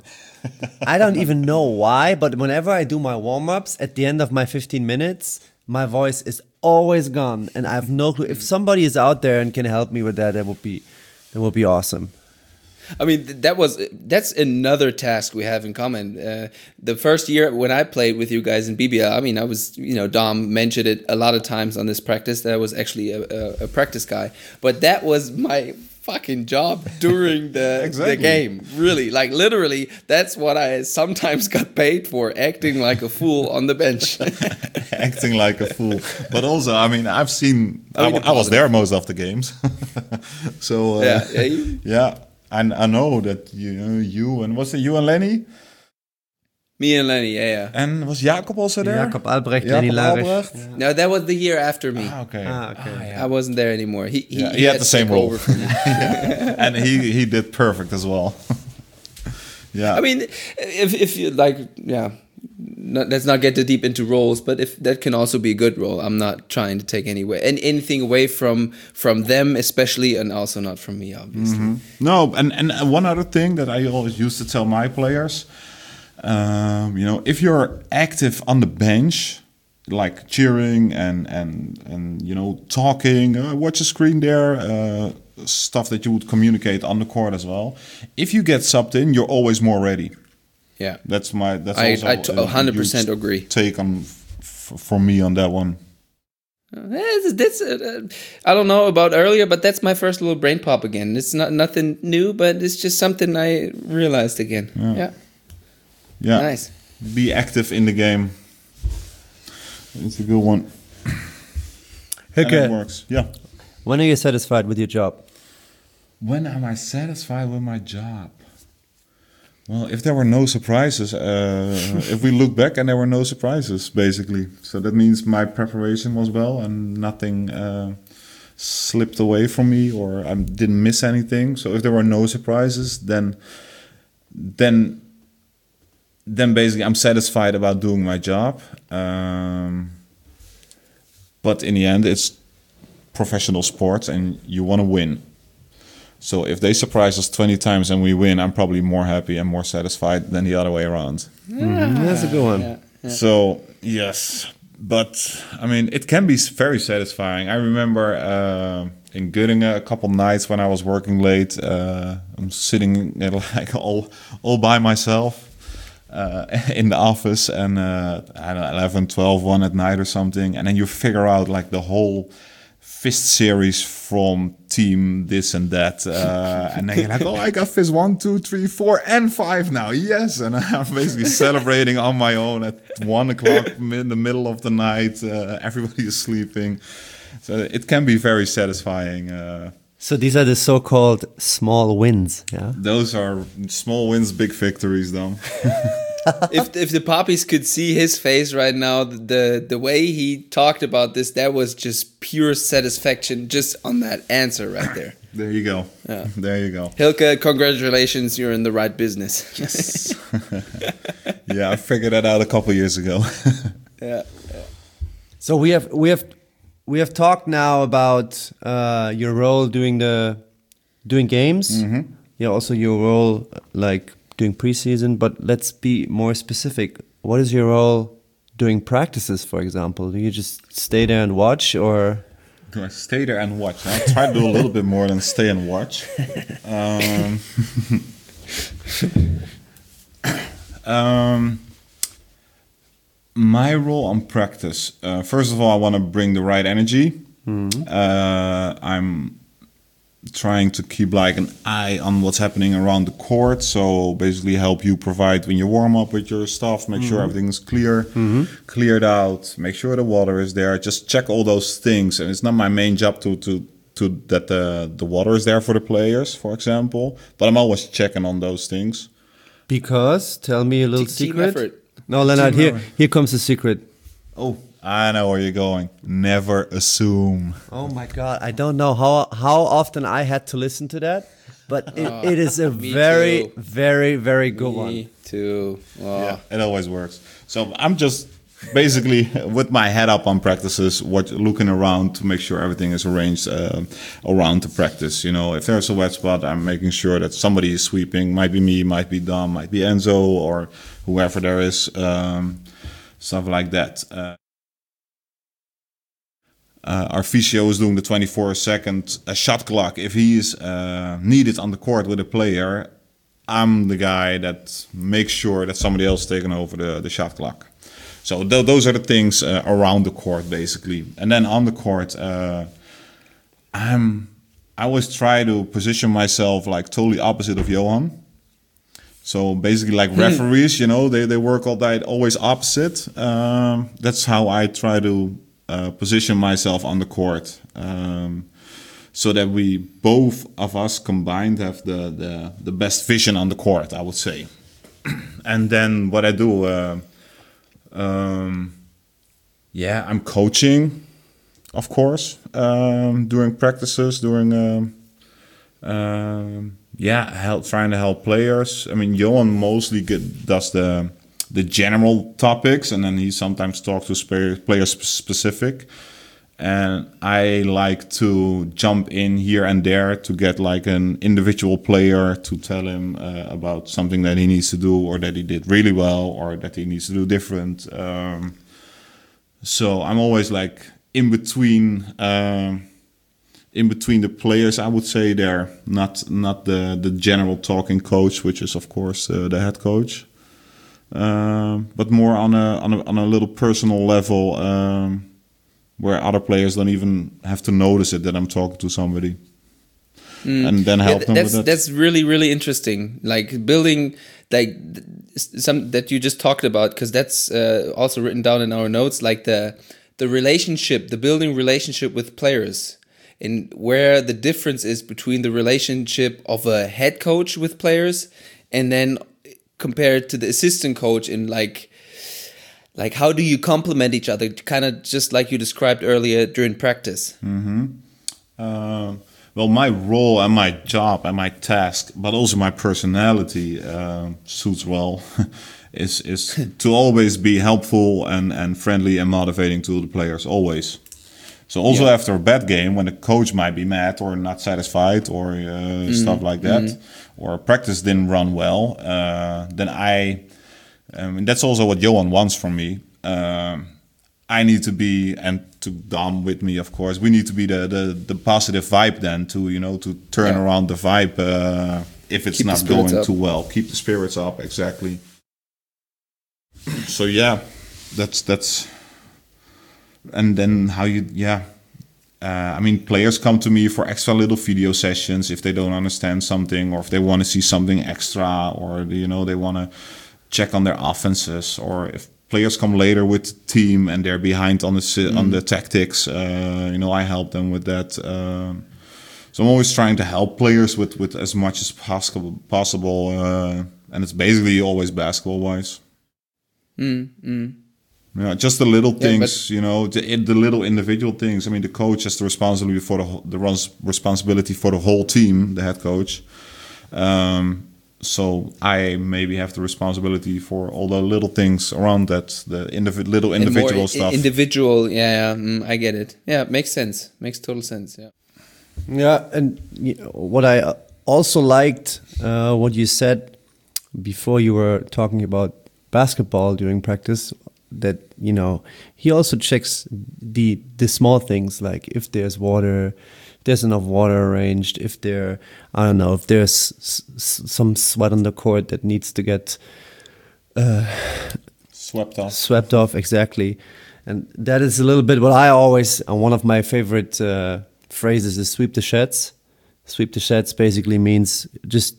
I don't even know why, but whenever I do my warm-ups, at the end of my fifteen minutes, my voice is always gone. And I have no clue. If somebody is out there and can help me with that, that would be, that would be awesome. I mean, that was that's another task we have in common. Uh, the first year when I played with you guys in B B L, I mean, I was, you know, Dom mentioned it a lot of times on this practice that I was actually a, a, a practice guy. But that was my fucking job during the, exactly. the game. Really, like literally, that's what I sometimes got paid for, acting like a fool on the bench. Acting like a fool. But also, I mean, I've seen, I, I was there most of the games. so, uh, yeah, yeah. You, yeah. And I know that you, you and was it you and Lenny? Me and Lenny, yeah, yeah. And was Jacob also there? Jacob Albrecht, Lenny Larich. Yeah. No, that was the year after me. Ah, okay. Ah, okay. Ah, yeah. I wasn't there anymore. He he, yeah, he, he had, had the same role, yeah. and he he did perfect as well. yeah. I mean, if if you like, yeah. Not, let's not get too deep into roles, but if that can also be a good role, I'm not trying to take any way and anything away from from them, especially, and also not from me, obviously. Mm-hmm. No, and and one other thing that I always used to tell my players, um, you know, if you're active on the bench, like cheering and and and you know talking, uh, watch a screen there, uh, stuff that you would communicate on the court as well. If you get subbed in, you're always more ready. Yeah, that's my. That's I also I t- one hundred percent agree. Take on f- for me on that one. That's, that's uh, I don't know about earlier, but that's my first little brain pop again. It's not nothing new, but it's just something I realized again. Yeah, yeah, yeah. Nice. Be active in the game. It's a good one. Okay, it works. Yeah. When are you satisfied with your job? When am I satisfied with my job? Well, if there were no surprises, uh, if we look back and there were no surprises, basically. So that means my preparation was well and nothing uh, slipped away from me or I didn't miss anything. So if there were no surprises, then then then basically I'm satisfied about doing my job. Um, but in the end, it's professional sports and you want to win. So if they surprise us twenty times and we win, I'm probably more happy and more satisfied than the other way around. Yeah, mm-hmm. That's a good one. Yeah, yeah. So, yes. But, I mean, it can be very satisfying. I remember uh, in Göttingen a couple nights when I was working late, uh, I'm sitting like all, all by myself uh, in the office and uh, I don't know, eleven, twelve, one at night or something. And then you figure out like the whole fist series from team this and that, uh, and then you're like, oh, I got fist one, two, three, four, and five now, yes, and I'm basically celebrating on my own at one o'clock in the middle of the night. Uh, everybody is sleeping, so it can be very satisfying. Uh, So these are the so-called small wins, yeah? those are small wins, big victories, though. if if the poppies could see his face right now, the the way he talked about this, that was just pure satisfaction just on that answer right there. There you go. Yeah. There you go. Hilke, congratulations, you're in the right business. Yes. Yeah, I figured that out a couple years ago. Yeah. So we have we have we have talked now about uh, your role doing the doing games. Mm-hmm. Yeah, also your role like doing preseason. But let's be more specific. What is your role doing practices, for example? Do you just stay there and watch, or? Do I stay there and watch? I try to do a little bit more than stay and watch. Um, um, my role on practice. Uh, first of all, I want to bring the right energy. Mm-hmm. uh, I'm trying to keep like an eye on what's happening around the court. So basically help you provide when you warm up with your stuff, make mm-hmm. sure everything's clear, mm-hmm. cleared out, make sure the water is there, just check all those things. And it's not my main job to, to, to that the, the water is there for the players, for example, but I'm always checking on those things. Because, tell me a little Team secret. effort. No, Leonard, Team here, effort. here comes the secret. Oh, I know where you're going. Never assume. Oh my God, I don't know how how often I had to listen to that, but it, Oh, it is a me very, too. very, very good Me one. too. Oh. Yeah, it always works. So I'm just basically with my head up on practices, what looking around to make sure everything is arranged uh, around the practice. You know, if there's a wet spot, I'm making sure that somebody is sweeping. Might be me, might be Dom, might be Enzo, or whoever there is. Um, stuff like that. Uh, Uh, our physio is doing the twenty-four second uh, shot clock. If he is uh, needed on the court with a player, I'm the guy that makes sure that somebody else is taking over the, the shot clock. So th- those are the things uh, around the court, basically. And then on the court, uh, I'm I always try to position myself like totally opposite of Johan. So basically, like referees, you know, they, they work all night, always opposite. Um, that's how I try to Uh, position myself on the court, um, so that we both of us combined have the, the, the best vision on the court, I would say. And then what I do, uh, um, yeah, I'm coaching, of course, um, during practices, during um, um, yeah, help trying to help players. I mean, Johan mostly get, does the. the general topics, and then he sometimes talks to sp- player specific. And I like to jump in here and there to get like an individual player to tell him uh, about something that he needs to do, or that he did really well, or that he needs to do different. Um, so I'm always like in between, um, in between the players. I would say they're not not the the general talking coach, which is of course uh, the head coach. Um, but more on a, on a on a little personal level, um, where other players don't even have to notice it that I'm talking to somebody, mm. and then help yeah, them that's, with it. That's really really interesting. Like building like some that you just talked about, because that's uh, also written down in our notes. Like the the relationship, the building relationship with players, and where the difference is between the relationship of a head coach with players, and then compared to the assistant coach in like like how do you complement each other, kind of just like you described earlier during practice. Mm-hmm. Uh, well, my role and my job and my task, but also my personality uh, suits well, is is to always be helpful and, and friendly and motivating to the players, always. So also yeah. after a bad game, when the coach might be mad or not satisfied or uh, mm. stuff like that, mm. or practice didn't run well, uh, then I, um, and that's also what Johan wants from me. Uh, I need to be, and to Dom with me, of course, we need to be the the, the positive vibe then to, you know, to turn yeah. around the vibe uh, if it's Keep not going up. too well. Keep the spirits up, exactly. So yeah, that's that's. And then how you, yeah, uh, I mean, players come to me for extra little video sessions if they don't understand something, or if they want to see something extra, or you know they want to check on their offenses, or if players come later with the team and they're behind on the mm. on the tactics. Uh, you know, I help them with that. Uh, so I'm always trying to help players with, with as much as possible. Possible, uh, and it's basically always basketball wise. Mm, mm. Yeah, just the little yeah, things, you know, the, the little individual things. I mean, the coach has the responsibility for the the runs responsibility for the whole team, the head coach. Um, so I maybe have the responsibility for all the little things around that, the indiv- little individual more stuff. Individual, yeah, yeah mm, I get it. Yeah, it makes sense. Makes total sense. Yeah. Yeah, and you know, what I also liked, uh, what you said before you were talking about basketball during practice, that, you know, he also checks the the small things, like if there's water, there's enough water arranged, if there, I don't know, if there's s- s- some sweat on the court that needs to get uh, swept off. Swept off, exactly. And that is a little bit what I always, uh, one of my favorite uh, phrases is sweep the sheds. Sweep the sheds basically means just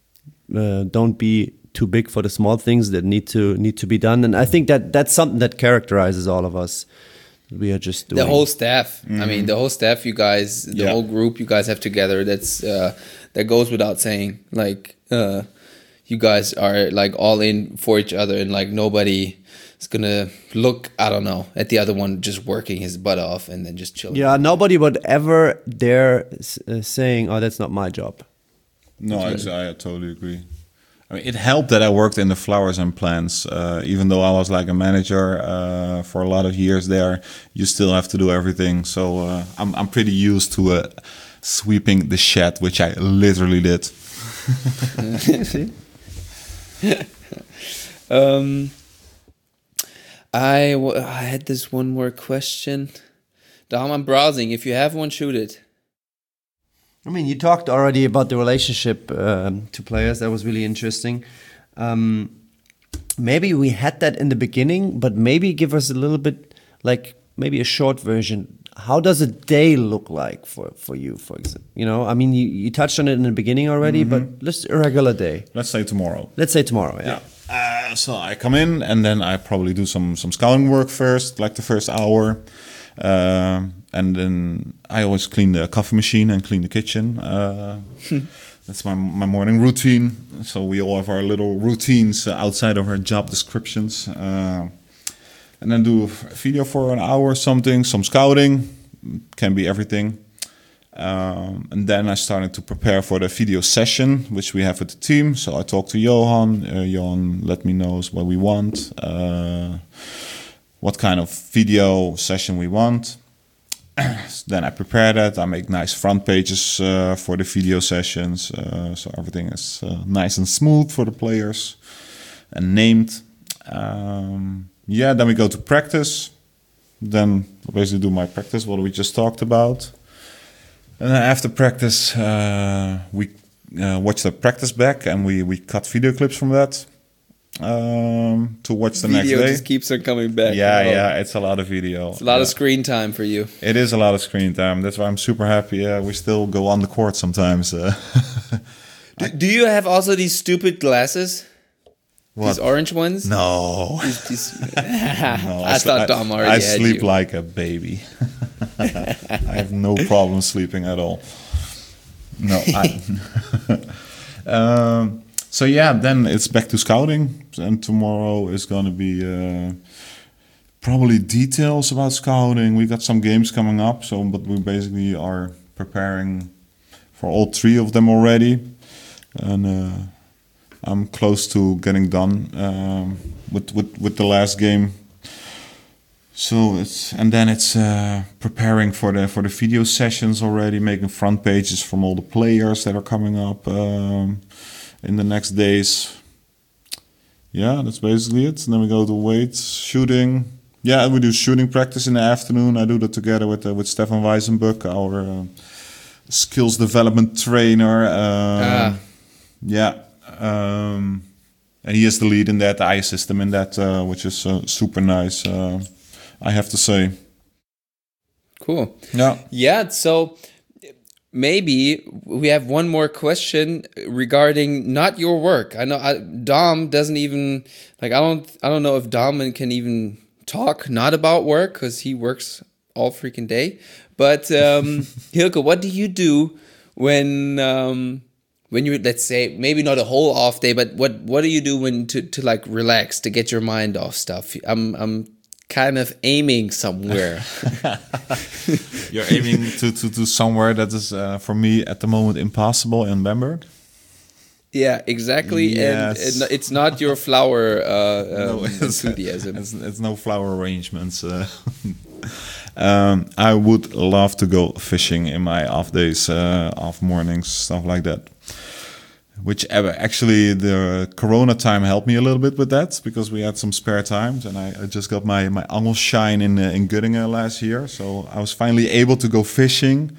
uh, don't be too big for the small things that need to need to be done. And I think that that's something that characterizes all of us. We are just doing. The whole staff. Mm-hmm. I mean, the whole staff you guys, the yeah. whole group you guys have together, that's uh, that goes without saying. Like, uh, you guys are like all in for each other, and like nobody is gonna look, I don't know, at the other one just working his butt off and then just chilling. Yeah, nobody would ever dare uh, saying, "Oh, that's not my job." No, I, I totally agree. I mean, it helped that I worked in the flowers and plants. Uh, even though I was like a manager uh, for a lot of years there, you still have to do everything. So uh, I'm I'm pretty used to uh, sweeping the shed, which I literally did. um, I, w- I had this one more question. Dom, I'm browsing. If you have one, shoot it. I mean, you talked already about the relationship um, to players. That was really interesting. Um, maybe we had that in the beginning, but maybe give us a little bit, like maybe a short version. How does a day look like for, for you, for example? You know, I mean, you, you touched on it in the beginning already, mm-hmm. but let's a regular day. Let's say tomorrow. Let's say tomorrow, yeah. yeah. Uh, so I come in and then I probably do some, some scouting work first, like the first hour. Uh, and then I always clean the coffee machine and clean the kitchen. Uh, that's my my morning routine. So we all have our little routines uh, outside of our job descriptions. Uh, and then do a video for an hour or something, some scouting, can be everything. Um, and then I started to prepare for the video session, which we have with the team. So I talked to Johan. Uh, Johan let me know what we want. Uh, what kind of video session we want. Then I prepare that. I make nice front pages uh, for the video sessions. Uh, so everything is uh, nice and smooth for the players and named. Um, yeah, then we go to practice. Then I basically do my practice, what we just talked about. And then after practice, uh, we uh, watch the practice back and we, we cut video clips from that. Um, to watch the video next day. Video just keeps on coming back. Yeah, oh. yeah, it's a lot of video. It's a lot yeah. of screen time for you. It is a lot of screen time. That's why I'm super happy. Uh, we still go on the court sometimes. Uh, do, do you have also these stupid glasses? What? These orange ones? No. These, these... no I, I thought Dom already I had sleep you. like a baby. I have no problem sleeping at all. No. I, um, So yeah, then it's back to scouting, and tomorrow is going to be uh, probably details about scouting. We got some games coming up, so but we basically are preparing for all three of them already, and uh, I'm close to getting done um, with, with with the last game. So it's and then it's uh, preparing for the for the video sessions already, making front pages from all the players that are coming up. Um, in the next days. Yeah, that's basically it. And then we go to weights, shooting. Yeah, we do shooting practice in the afternoon. I do that together with uh, with Stefan Weisenbuck, our uh, skills development trainer. Uh, ah. Yeah, um, and he is the lead in that. I assist him in that, uh, which is uh, super nice, uh, I have to say. Cool. Yeah. Yeah. So maybe we have one more question regarding not your work. I know I, Dom doesn't even like. I don't. I don't know if Dom can even talk not about work because he works all freaking day. But um, Hilke, what do you do when um, when you, let's say, maybe not a whole off day, but what what do you do when to, to like relax, to get your mind off stuff? I'm I'm kind of aiming somewhere. You're aiming to, to, to somewhere that is uh, for me at the moment impossible in Bamberg. Yeah, exactly. Yes. And, and it's not your flower uh, um, No, it's, enthusiasm. It's, it's no flower arrangements. Uh, um, I would love to go fishing in my off days, uh, off mornings, stuff like that. Which actually the Corona time helped me a little bit with that because we had some spare times and I, I just got my my Angelschein in uh, in Göttingen last year, so I was finally able to go fishing,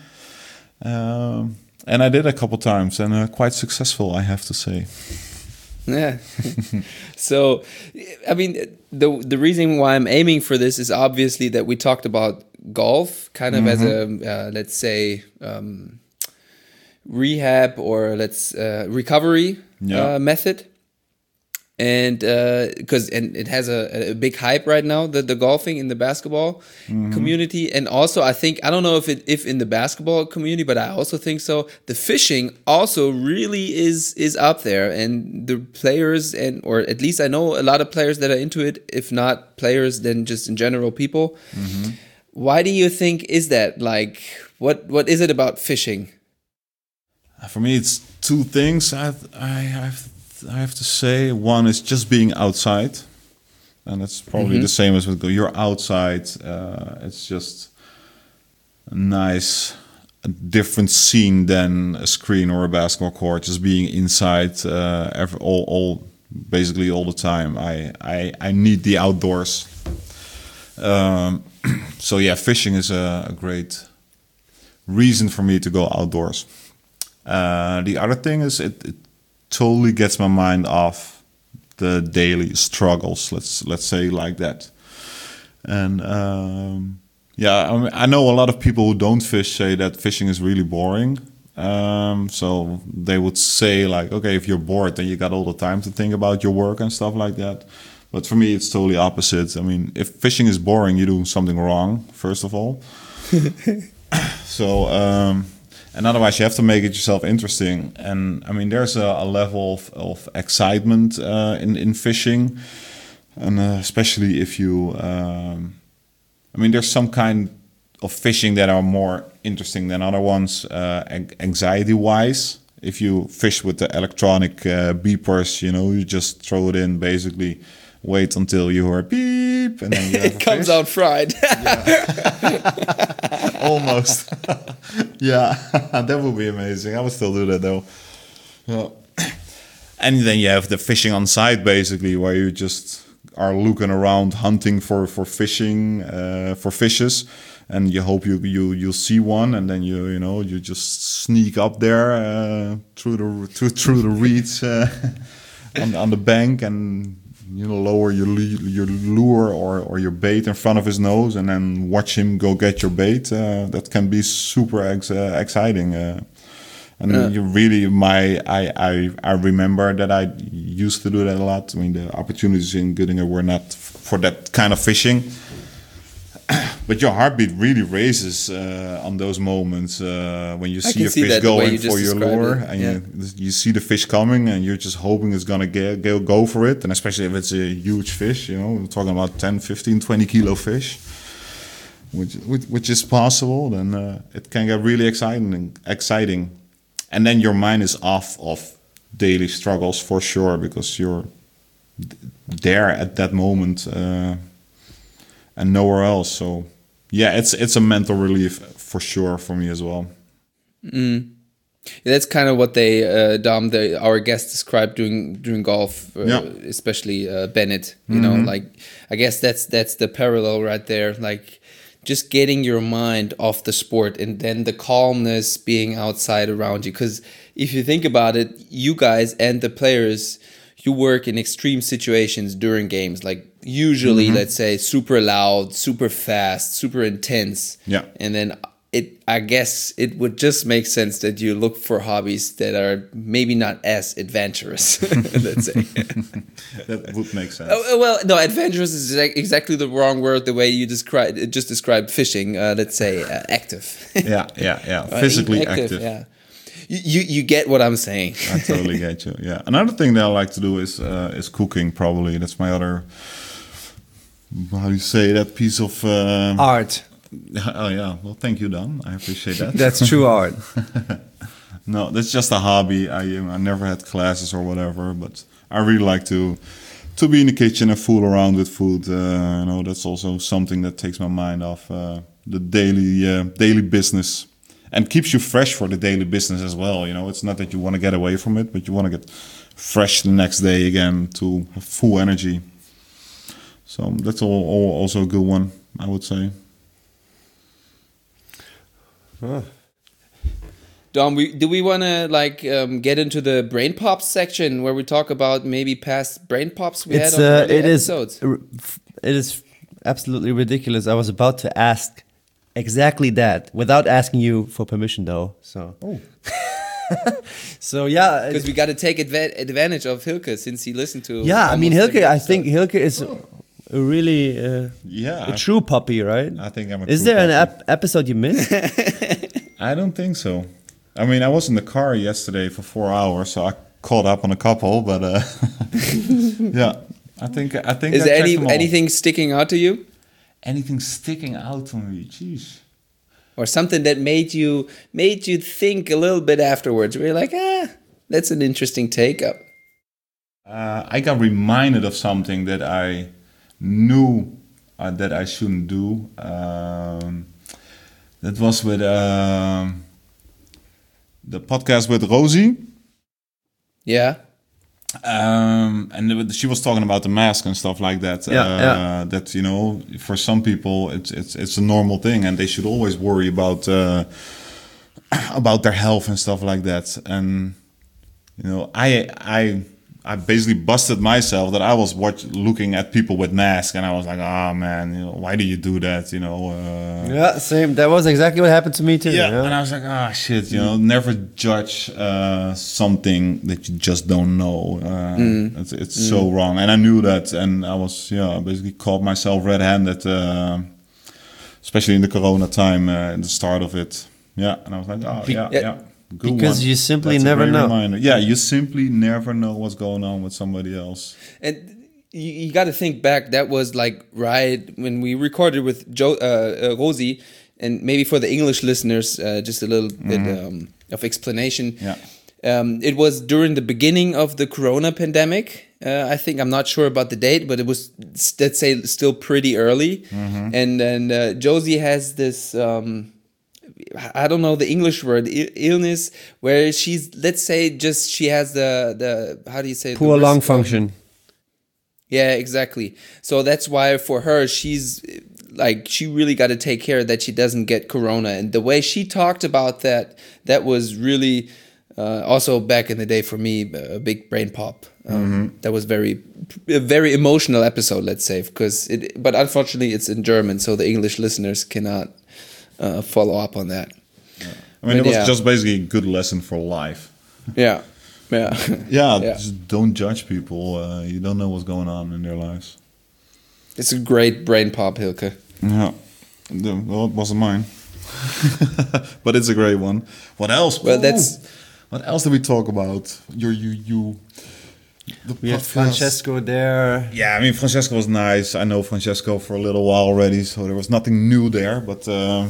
um, and I did a couple times and uh, quite successful, I have to say. Yeah. So, I mean, the the reason why I'm aiming for this is obviously that we talked about golf, kind of mm-hmm. as a uh, let's say. Um, rehab or let's uh, recovery yeah. uh, method, and because uh, and it has a, a big hype right now, the the golfing in the basketball mm-hmm. community, and also I think I don't know if it if in the basketball community, but I also think so the fishing also really is is up there, and the players and or at least I know a lot of players that are into it, if not players then just in general people. Mm-hmm. Why do you think is that? Like what what is it about fishing? For me, it's two things. I have, I have, I have to say. One is just being outside, and it's probably mm-hmm. the same as with you're outside. Uh, it's just a nice, a different scene than a screen or a basketball court. Just being inside, uh, every, all, all, basically all the time. I, I, I need the outdoors. Um, so yeah, fishing is a, a great reason for me to go outdoors. Uh, the other thing is it, it totally gets my mind off the daily struggles. Let's let's say like that. And um, yeah, I, mean, I know a lot of people who don't fish say that fishing is really boring. Um, so they would say like, okay, if you're bored, then you got all the time to think about your work and stuff like that. But for me, it's totally opposite. I mean, if fishing is boring, you do something wrong, first of all. so. Um, And otherwise, you have to make it yourself interesting. And I mean, there's a, a level of, of excitement uh, in in fishing, and uh, especially if you, um, I mean, there's some kind of fishing that are more interesting than other ones, uh, anxiety-wise. If you fish with the electronic uh, beepers, you know, you just throw it in, basically, wait until you hear beep, and then you have it comes fish. out fried. Almost. Yeah, that would be amazing. I would still do that though. Yeah. And then you have the fishing on site, basically, where you just are looking around, hunting for for fishing, uh, for fishes, and you hope you you you'll see one, and then you you know you just sneak up there uh, through the through, through the reeds uh, on on the bank, and you know lower your your lure or or your bait in front of his nose, and then watch him go get your bait. Uh, that can be super ex uh, exciting. Uh, And yeah. you really, my, I, I, I remember that I used to do that a lot. I mean, the opportunities in Göttingen were not for that kind of fishing. But your heartbeat really raises uh, on those moments uh, when you see a see fish going you for your lure, it. and yeah. you, you see the fish coming, and you're just hoping it's gonna get, go go for it. And especially if it's a huge fish, you know, we're talking about ten, fifteen, twenty kilo fish, which which, which is possible. Then uh, it can get really exciting, exciting. And then your mind is off of daily struggles for sure, because you're there at that moment uh, and nowhere else. So yeah, it's it's a mental relief for sure for me as well. Mm. Yeah, that's kind of what they uh, Dom, the, our guest, described during during golf, uh, yeah. especially uh, Bennett. You mm-hmm. know, like I guess that's that's the parallel right there. Like, just getting your mind off the sport, and then the calmness being outside around you. Because if you think about it, you guys and the players, you work in extreme situations during games, like usually, Mm-hmm. let's say, super loud, super fast, super intense. Yeah. And then it, I guess it would just make sense that you look for hobbies that are maybe not as adventurous, let's say. That would make sense. Oh, well, no, adventurous is exa- exactly the wrong word. The way you describe just described fishing. Uh, let's say uh, active. Yeah, yeah, yeah. Uh, Physically active. Yeah, you, you you get what I'm saying. I totally get you. Yeah. Another thing that I like to do is uh, is cooking. Probably that's my other. How do you say that piece of? Uh, Art. oh yeah. Well, thank you, Don. I appreciate that. That's true art. No, that's just a hobby. I um, I never had classes or whatever, but I really like to to be in the kitchen and fool around with food. Uh, you know, that's also something that takes my mind off uh, the daily uh, daily business and keeps you fresh for the daily business as well. You know, it's not that you want to get away from it, but you want to get fresh the next day again to have full energy. So that's all, all also a good one, I would say. Dom, we, do we want to like um, get into the brain pops section where we talk about maybe past brain pops we It's had on uh, earlier it is episodes? r- f- it is absolutely ridiculous. I was about to ask exactly that without asking you for permission, though. So, Oh. so yeah, Because we got to take adva- advantage of Hilke since he listened to. yeah. I mean, almost Hilke. every I episode. think Hilke is a really uh, Yeah, a true puppy, right? I think I'm a Is true there an puppy. ep- episode you missed? I don't think so. I mean, I was in the car yesterday for four hours, so I caught up on a couple. But uh, yeah, I think I think. Is I there checked any them all. anything sticking out to you, anything sticking out to me? Jeez. or something that made you made you think a little bit afterwards? Where you're like, ah, that's an interesting take up. Uh, I got reminded of something that I knew uh, that I shouldn't do. Um, that was with um, the podcast with Rosie. Yeah. Um, and the- she was talking about the mask and stuff like that. Yeah, uh, yeah. That, you know, for some people it's it's it's a normal thing, and they should always worry about uh, about their health and stuff like that. And you know, I I I basically busted myself that I was watch, looking at people with masks, and I was like, oh man, you know, why do you do that? You know. Uh, Yeah, same. That was exactly what happened to me too. yeah, and I was like, ah, shit, you know, never judge uh, something that you just don't know. Uh, It's, it's so wrong, and I knew that, and I was, yeah, basically caught myself red-handed, uh, especially in the Corona time, uh, at the start of it. Yeah, and I was like, oh, yeah, Yeah. yeah. Good Because one. you simply That's a never great know. reminder. Yeah, you simply never know what's going on with somebody else. And you, you got to think back. That was like right when we recorded with Joe, uh, uh, Rosie, and maybe for the English listeners, uh, just a little bit um, of explanation. Yeah. Um, it was during the beginning of the Corona pandemic. Uh, I think I'm not sure about the date, but it was, let's say, still pretty early. And then uh, Josie has this. Um, I don't know the English word I- illness where she's, let's say, just she has the the how do you say it? The Poor lung risk of- function. Yeah, exactly. So that's why for her, she's like, she really got to take care that she doesn't get corona. And the way she talked about that, that was really uh, also back in the day for me, a big brain pop. Um, That was very, a very emotional episode, let's say, because it, but unfortunately it's in German, so the English listeners cannot uh, follow up on that. I mean, But it was yeah. just basically a good lesson for life. Yeah. Yeah. Yeah, Yeah. just don't judge people. Uh, you don't know what's going on in their lives. It's a great brain pop, Hilke. Yeah, The- well, it wasn't mine, but it's a great one. What else? Well, Ooh. that's- what else did we talk about? You, you, you. The We had podcast. Francesco there. Yeah, I mean, Francesco was nice. I know Francesco for a little while already, so there was nothing new there, but uh,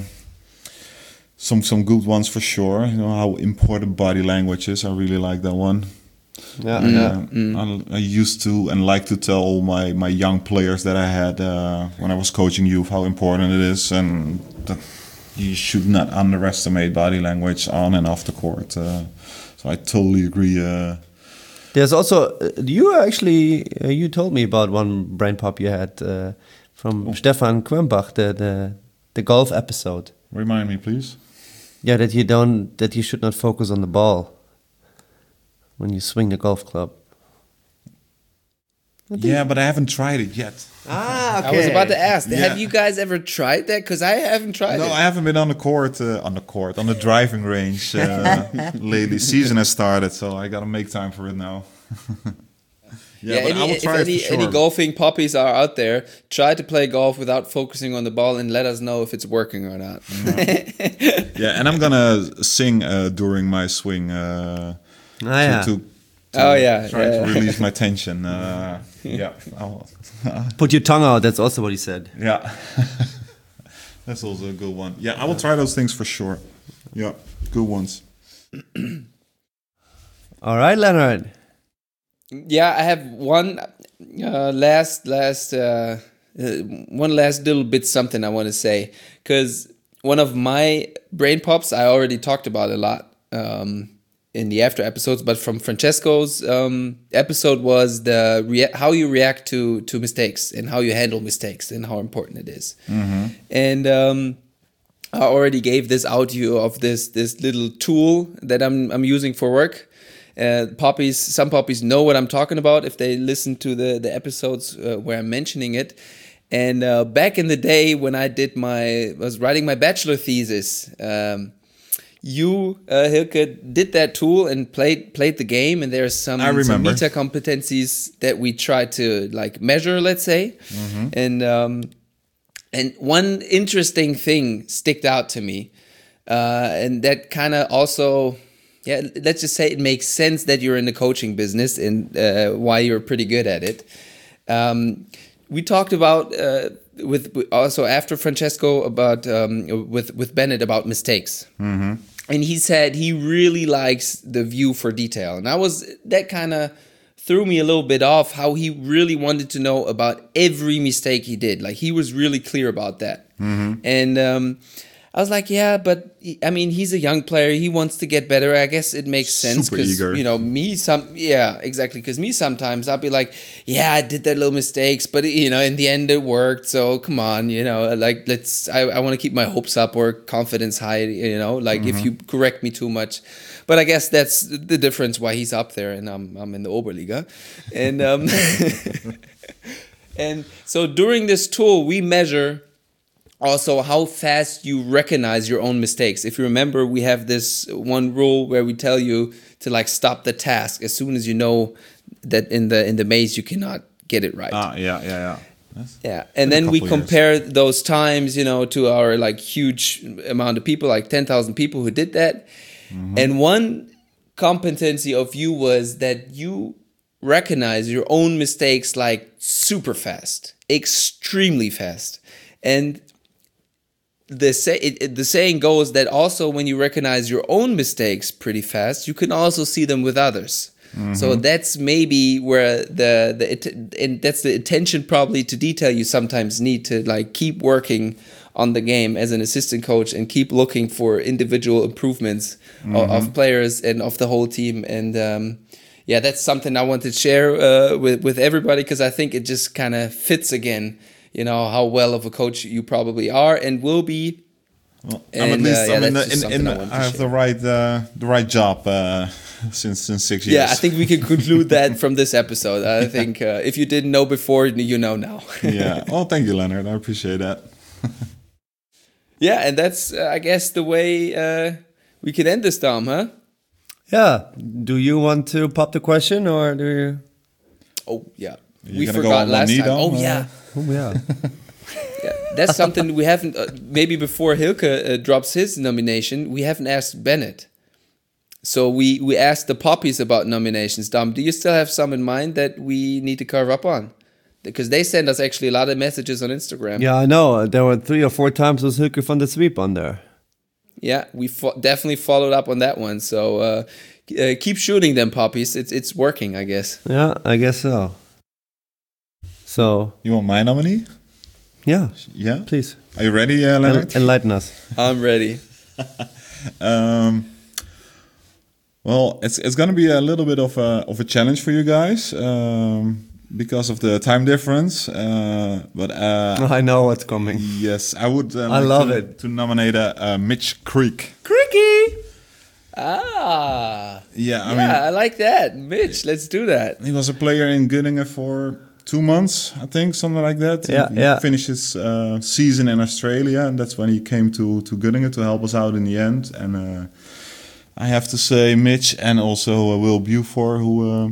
some some good ones for sure. You know how important body language is. I really like that one. Yeah, Uh, yeah. I, I used to and like to tell all my, my young players that I had uh, when I was coaching youth how important it is, and that you should not underestimate body language on and off the court. Uh, so I totally agree. Uh, There's also uh, you actually uh, you told me about one brain pop you had uh, from Stefan Quembach, the, the the golf episode. remind me, please. Yeah, that you don't that you should not focus on the ball when you swing the golf club. Yeah, but I haven't tried it yet. Ah, okay. I was about to ask, Yeah. have you guys ever tried that? Because I haven't tried No, it. I haven't been on the court, uh, on the court, on the driving range uh, lately. Season has started, so I gotta make time for it now. yeah, Yeah, but any, I will if try any, it for sure. any golfing puppies are out there, try to play golf without focusing on the ball and let us know if it's working or not. Yeah, and I'm gonna sing uh, during my swing uh, Ah, yeah. to, to, to Oh, yeah, try yeah. to release my tension. Uh, yeah, I'll, Put your tongue out. That's also what he said. yeah, that's also a good one. Yeah, I will try those things for sure. Yeah, good ones. All right, Leonard. Yeah, I have one uh, last, last, uh, uh, one last little bit something I want to say, because one of my brain pops I already talked about a lot um, in the after episodes, but from Francesco's um, episode was the rea- how you react to to mistakes and how you handle mistakes and how important it is. And um, I already gave this out to you of this this little tool that I'm I'm using for work. Uh, puppies, some puppies know what I'm talking about if they listen to the the episodes uh, where I'm mentioning it. And uh, back in the day when I did my was writing my bachelor thesis, um, you uh, Hilke did that tool and played played the game. And there's some, I some remember. meta competencies that we try to like measure, let's say, and. Um, And one interesting thing sticked out to me, uh, and that kind of also, yeah, let's just say it makes sense that you're in the coaching business and uh, why you're pretty good at it. Um, we talked about uh, with also after Francesco about um, with with Bennett about mistakes, and he said he really likes the view for detail, and I was that kind of. Threw me a little bit off how he really wanted to know about every mistake he did. Like he was really clear about that. And um, I was like, yeah, but he- I mean, he's a young player. He wants to get better. I guess it makes sense Super because, eager. you know, me, some, yeah, exactly. Because me, sometimes I'll be like, yeah, I did that little mistakes, but you know, in the end it worked. So come on, you know, like let's, I, I want to keep my hopes up or confidence high, you know, like if you correct me too much. But I guess that's the difference why he's up there and I'm I'm in the Oberliga. And um, and so during this tool, we measure also how fast you recognize your own mistakes. If you remember, we have this one rule where we tell you to like stop the task as soon as you know that in the in the maze you cannot get it right. Ah, yeah, yeah, yeah. That's- Yeah, and been a then we couple years. compare those times, you know, to our like huge amount of people, like ten thousand people who did that. And one competency of you was that you recognize your own mistakes like super fast, extremely fast. And the say it, it- the saying goes that also when you recognize your own mistakes pretty fast, you can also see them with others. So that's maybe where the the it- and that's the attention probably to detail you sometimes need to like keep working on the game as an assistant coach and keep looking for individual improvements of, of players and of the whole team. And um, yeah, that's something I want to share uh, with with everybody because I think it just kind of fits again. You know how well of a coach you probably are and will be. Well, I'm at And, least uh, yeah, I'm in, that's the, just in, in something I wanted to I have share. the right uh, the right job uh, since since six years. Yeah, I think we can conclude that from this episode. I think uh, if you didn't know before, you know now. yeah. Well, thank you, Leonard. I appreciate that. Yeah, and that's, uh, I guess, the way uh, we can end this, Tom, huh? Yeah. Do you want to pop the question or do you? Oh, yeah. You we gonna go forgot on one last knee time. down, Oh, or- yeah. Oh yeah. yeah. That's something we haven't, uh, maybe before Hilke uh, drops his nomination, we haven't asked Bennett. So we, we asked the poppies about nominations. Dom, do you still have some in mind that we need to carve up on? Because they send us actually a lot of messages on Instagram. Yeah, I know. There were three or four times was Hilke van der Sweep on there. Yeah, we fo- definitely followed up on that one. So uh, uh, keep shooting them, poppies. It's it's working, I guess. Yeah, I guess so. So You want my nominee? yeah, Yeah. please Are you ready, uh, Leonard? en- enlighten us. I'm ready. Um, well, it's it's gonna be a little bit of a of a challenge for you guys um, because of the time difference. Uh, but uh, I know what's coming. yes, I would. Uh, I like love to, it. to nominate uh, uh, Mitch Creek. Cricky! Ah. Yeah, I yeah, mean, I like that. Mitch, let's do that. he was a player in Göttingen for two months, I think, something like that. Yeah, he yeah. finished his uh, season in Australia, and that's when he came to to Göttingen to help us out in the end. And uh, I have to say, Mitch and also uh, Will Buford, who uh,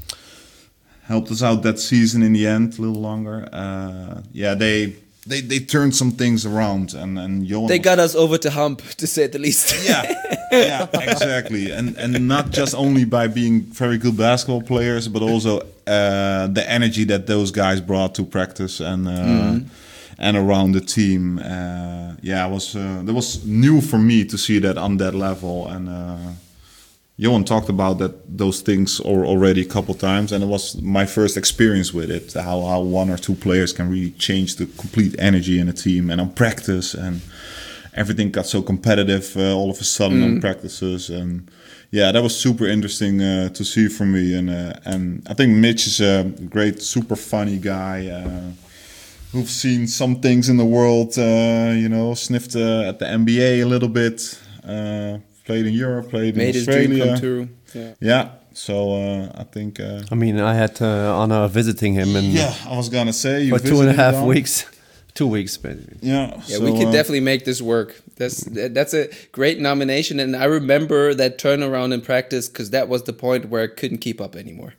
helped us out that season in the end, a little longer. Uh, yeah, they. They, they turned some things around, and and Johan They was- got us over the hump, to say the least. yeah, yeah, exactly, and and not just only by being very good basketball players, but also uh, the energy that those guys brought to practice and uh, Mm-hmm. and around the team. Uh, yeah, it was uh, that was new for me to see that on that level, and uh, Johan talked about that those things al- already a couple times, and it was my first experience with it. How how one or two players can really change the complete energy in a team, and on practice, and everything got so competitive uh, all of a sudden on practices, and yeah, that was super interesting uh, to see for me. And uh, and I think Mitch is a great, super funny guy. Uh, who've seen some things in the world, uh, you know, sniffed uh, at the N B A a little bit. Uh, Played in Europe, played Made in his Australia. dream come true. Yeah. Yeah, so uh, I think. Uh, I mean, I had uh, honor of visiting him in yeah, I was gonna say you for two and a visited half down. weeks, two weeks basically. Yeah, Yeah, so, we could uh, definitely make this work. That's that's a great nomination, and I remember that turnaround in practice because that was the point where I couldn't keep up anymore.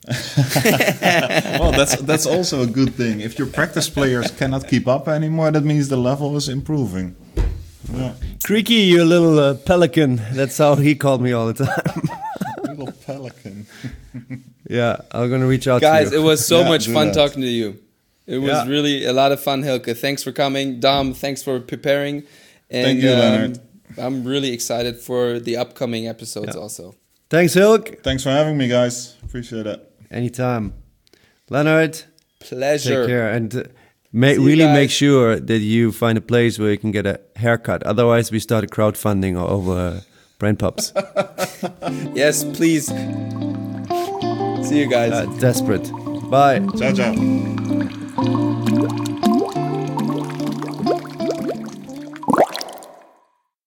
Well, that's that's also a good thing. If your practice players cannot keep up anymore, that means the level is improving. Yeah, Creaky, you little uh, pelican. That's how he called me all the time. little pelican. Yeah, I'm gonna reach out Guys, to it you. was so Yeah, much do fun that. talking to you. It was Yeah. really a lot of fun, Hilke. Thanks for coming. Dom, thanks for preparing. And, Thank you, um, Leonard. I'm really excited for the upcoming episodes Yeah. also. Thanks, Hilk. Thanks for having me, guys. Appreciate it. Anytime. Leonard, Pleasure. take care. And uh, ma- See you really make guys. sure that you find a place where you can get a haircut. Otherwise, we start a crowdfunding over uh, Brain Pups. Yes, please. See you guys. Uh, desperate. Bye. Ciao, ciao.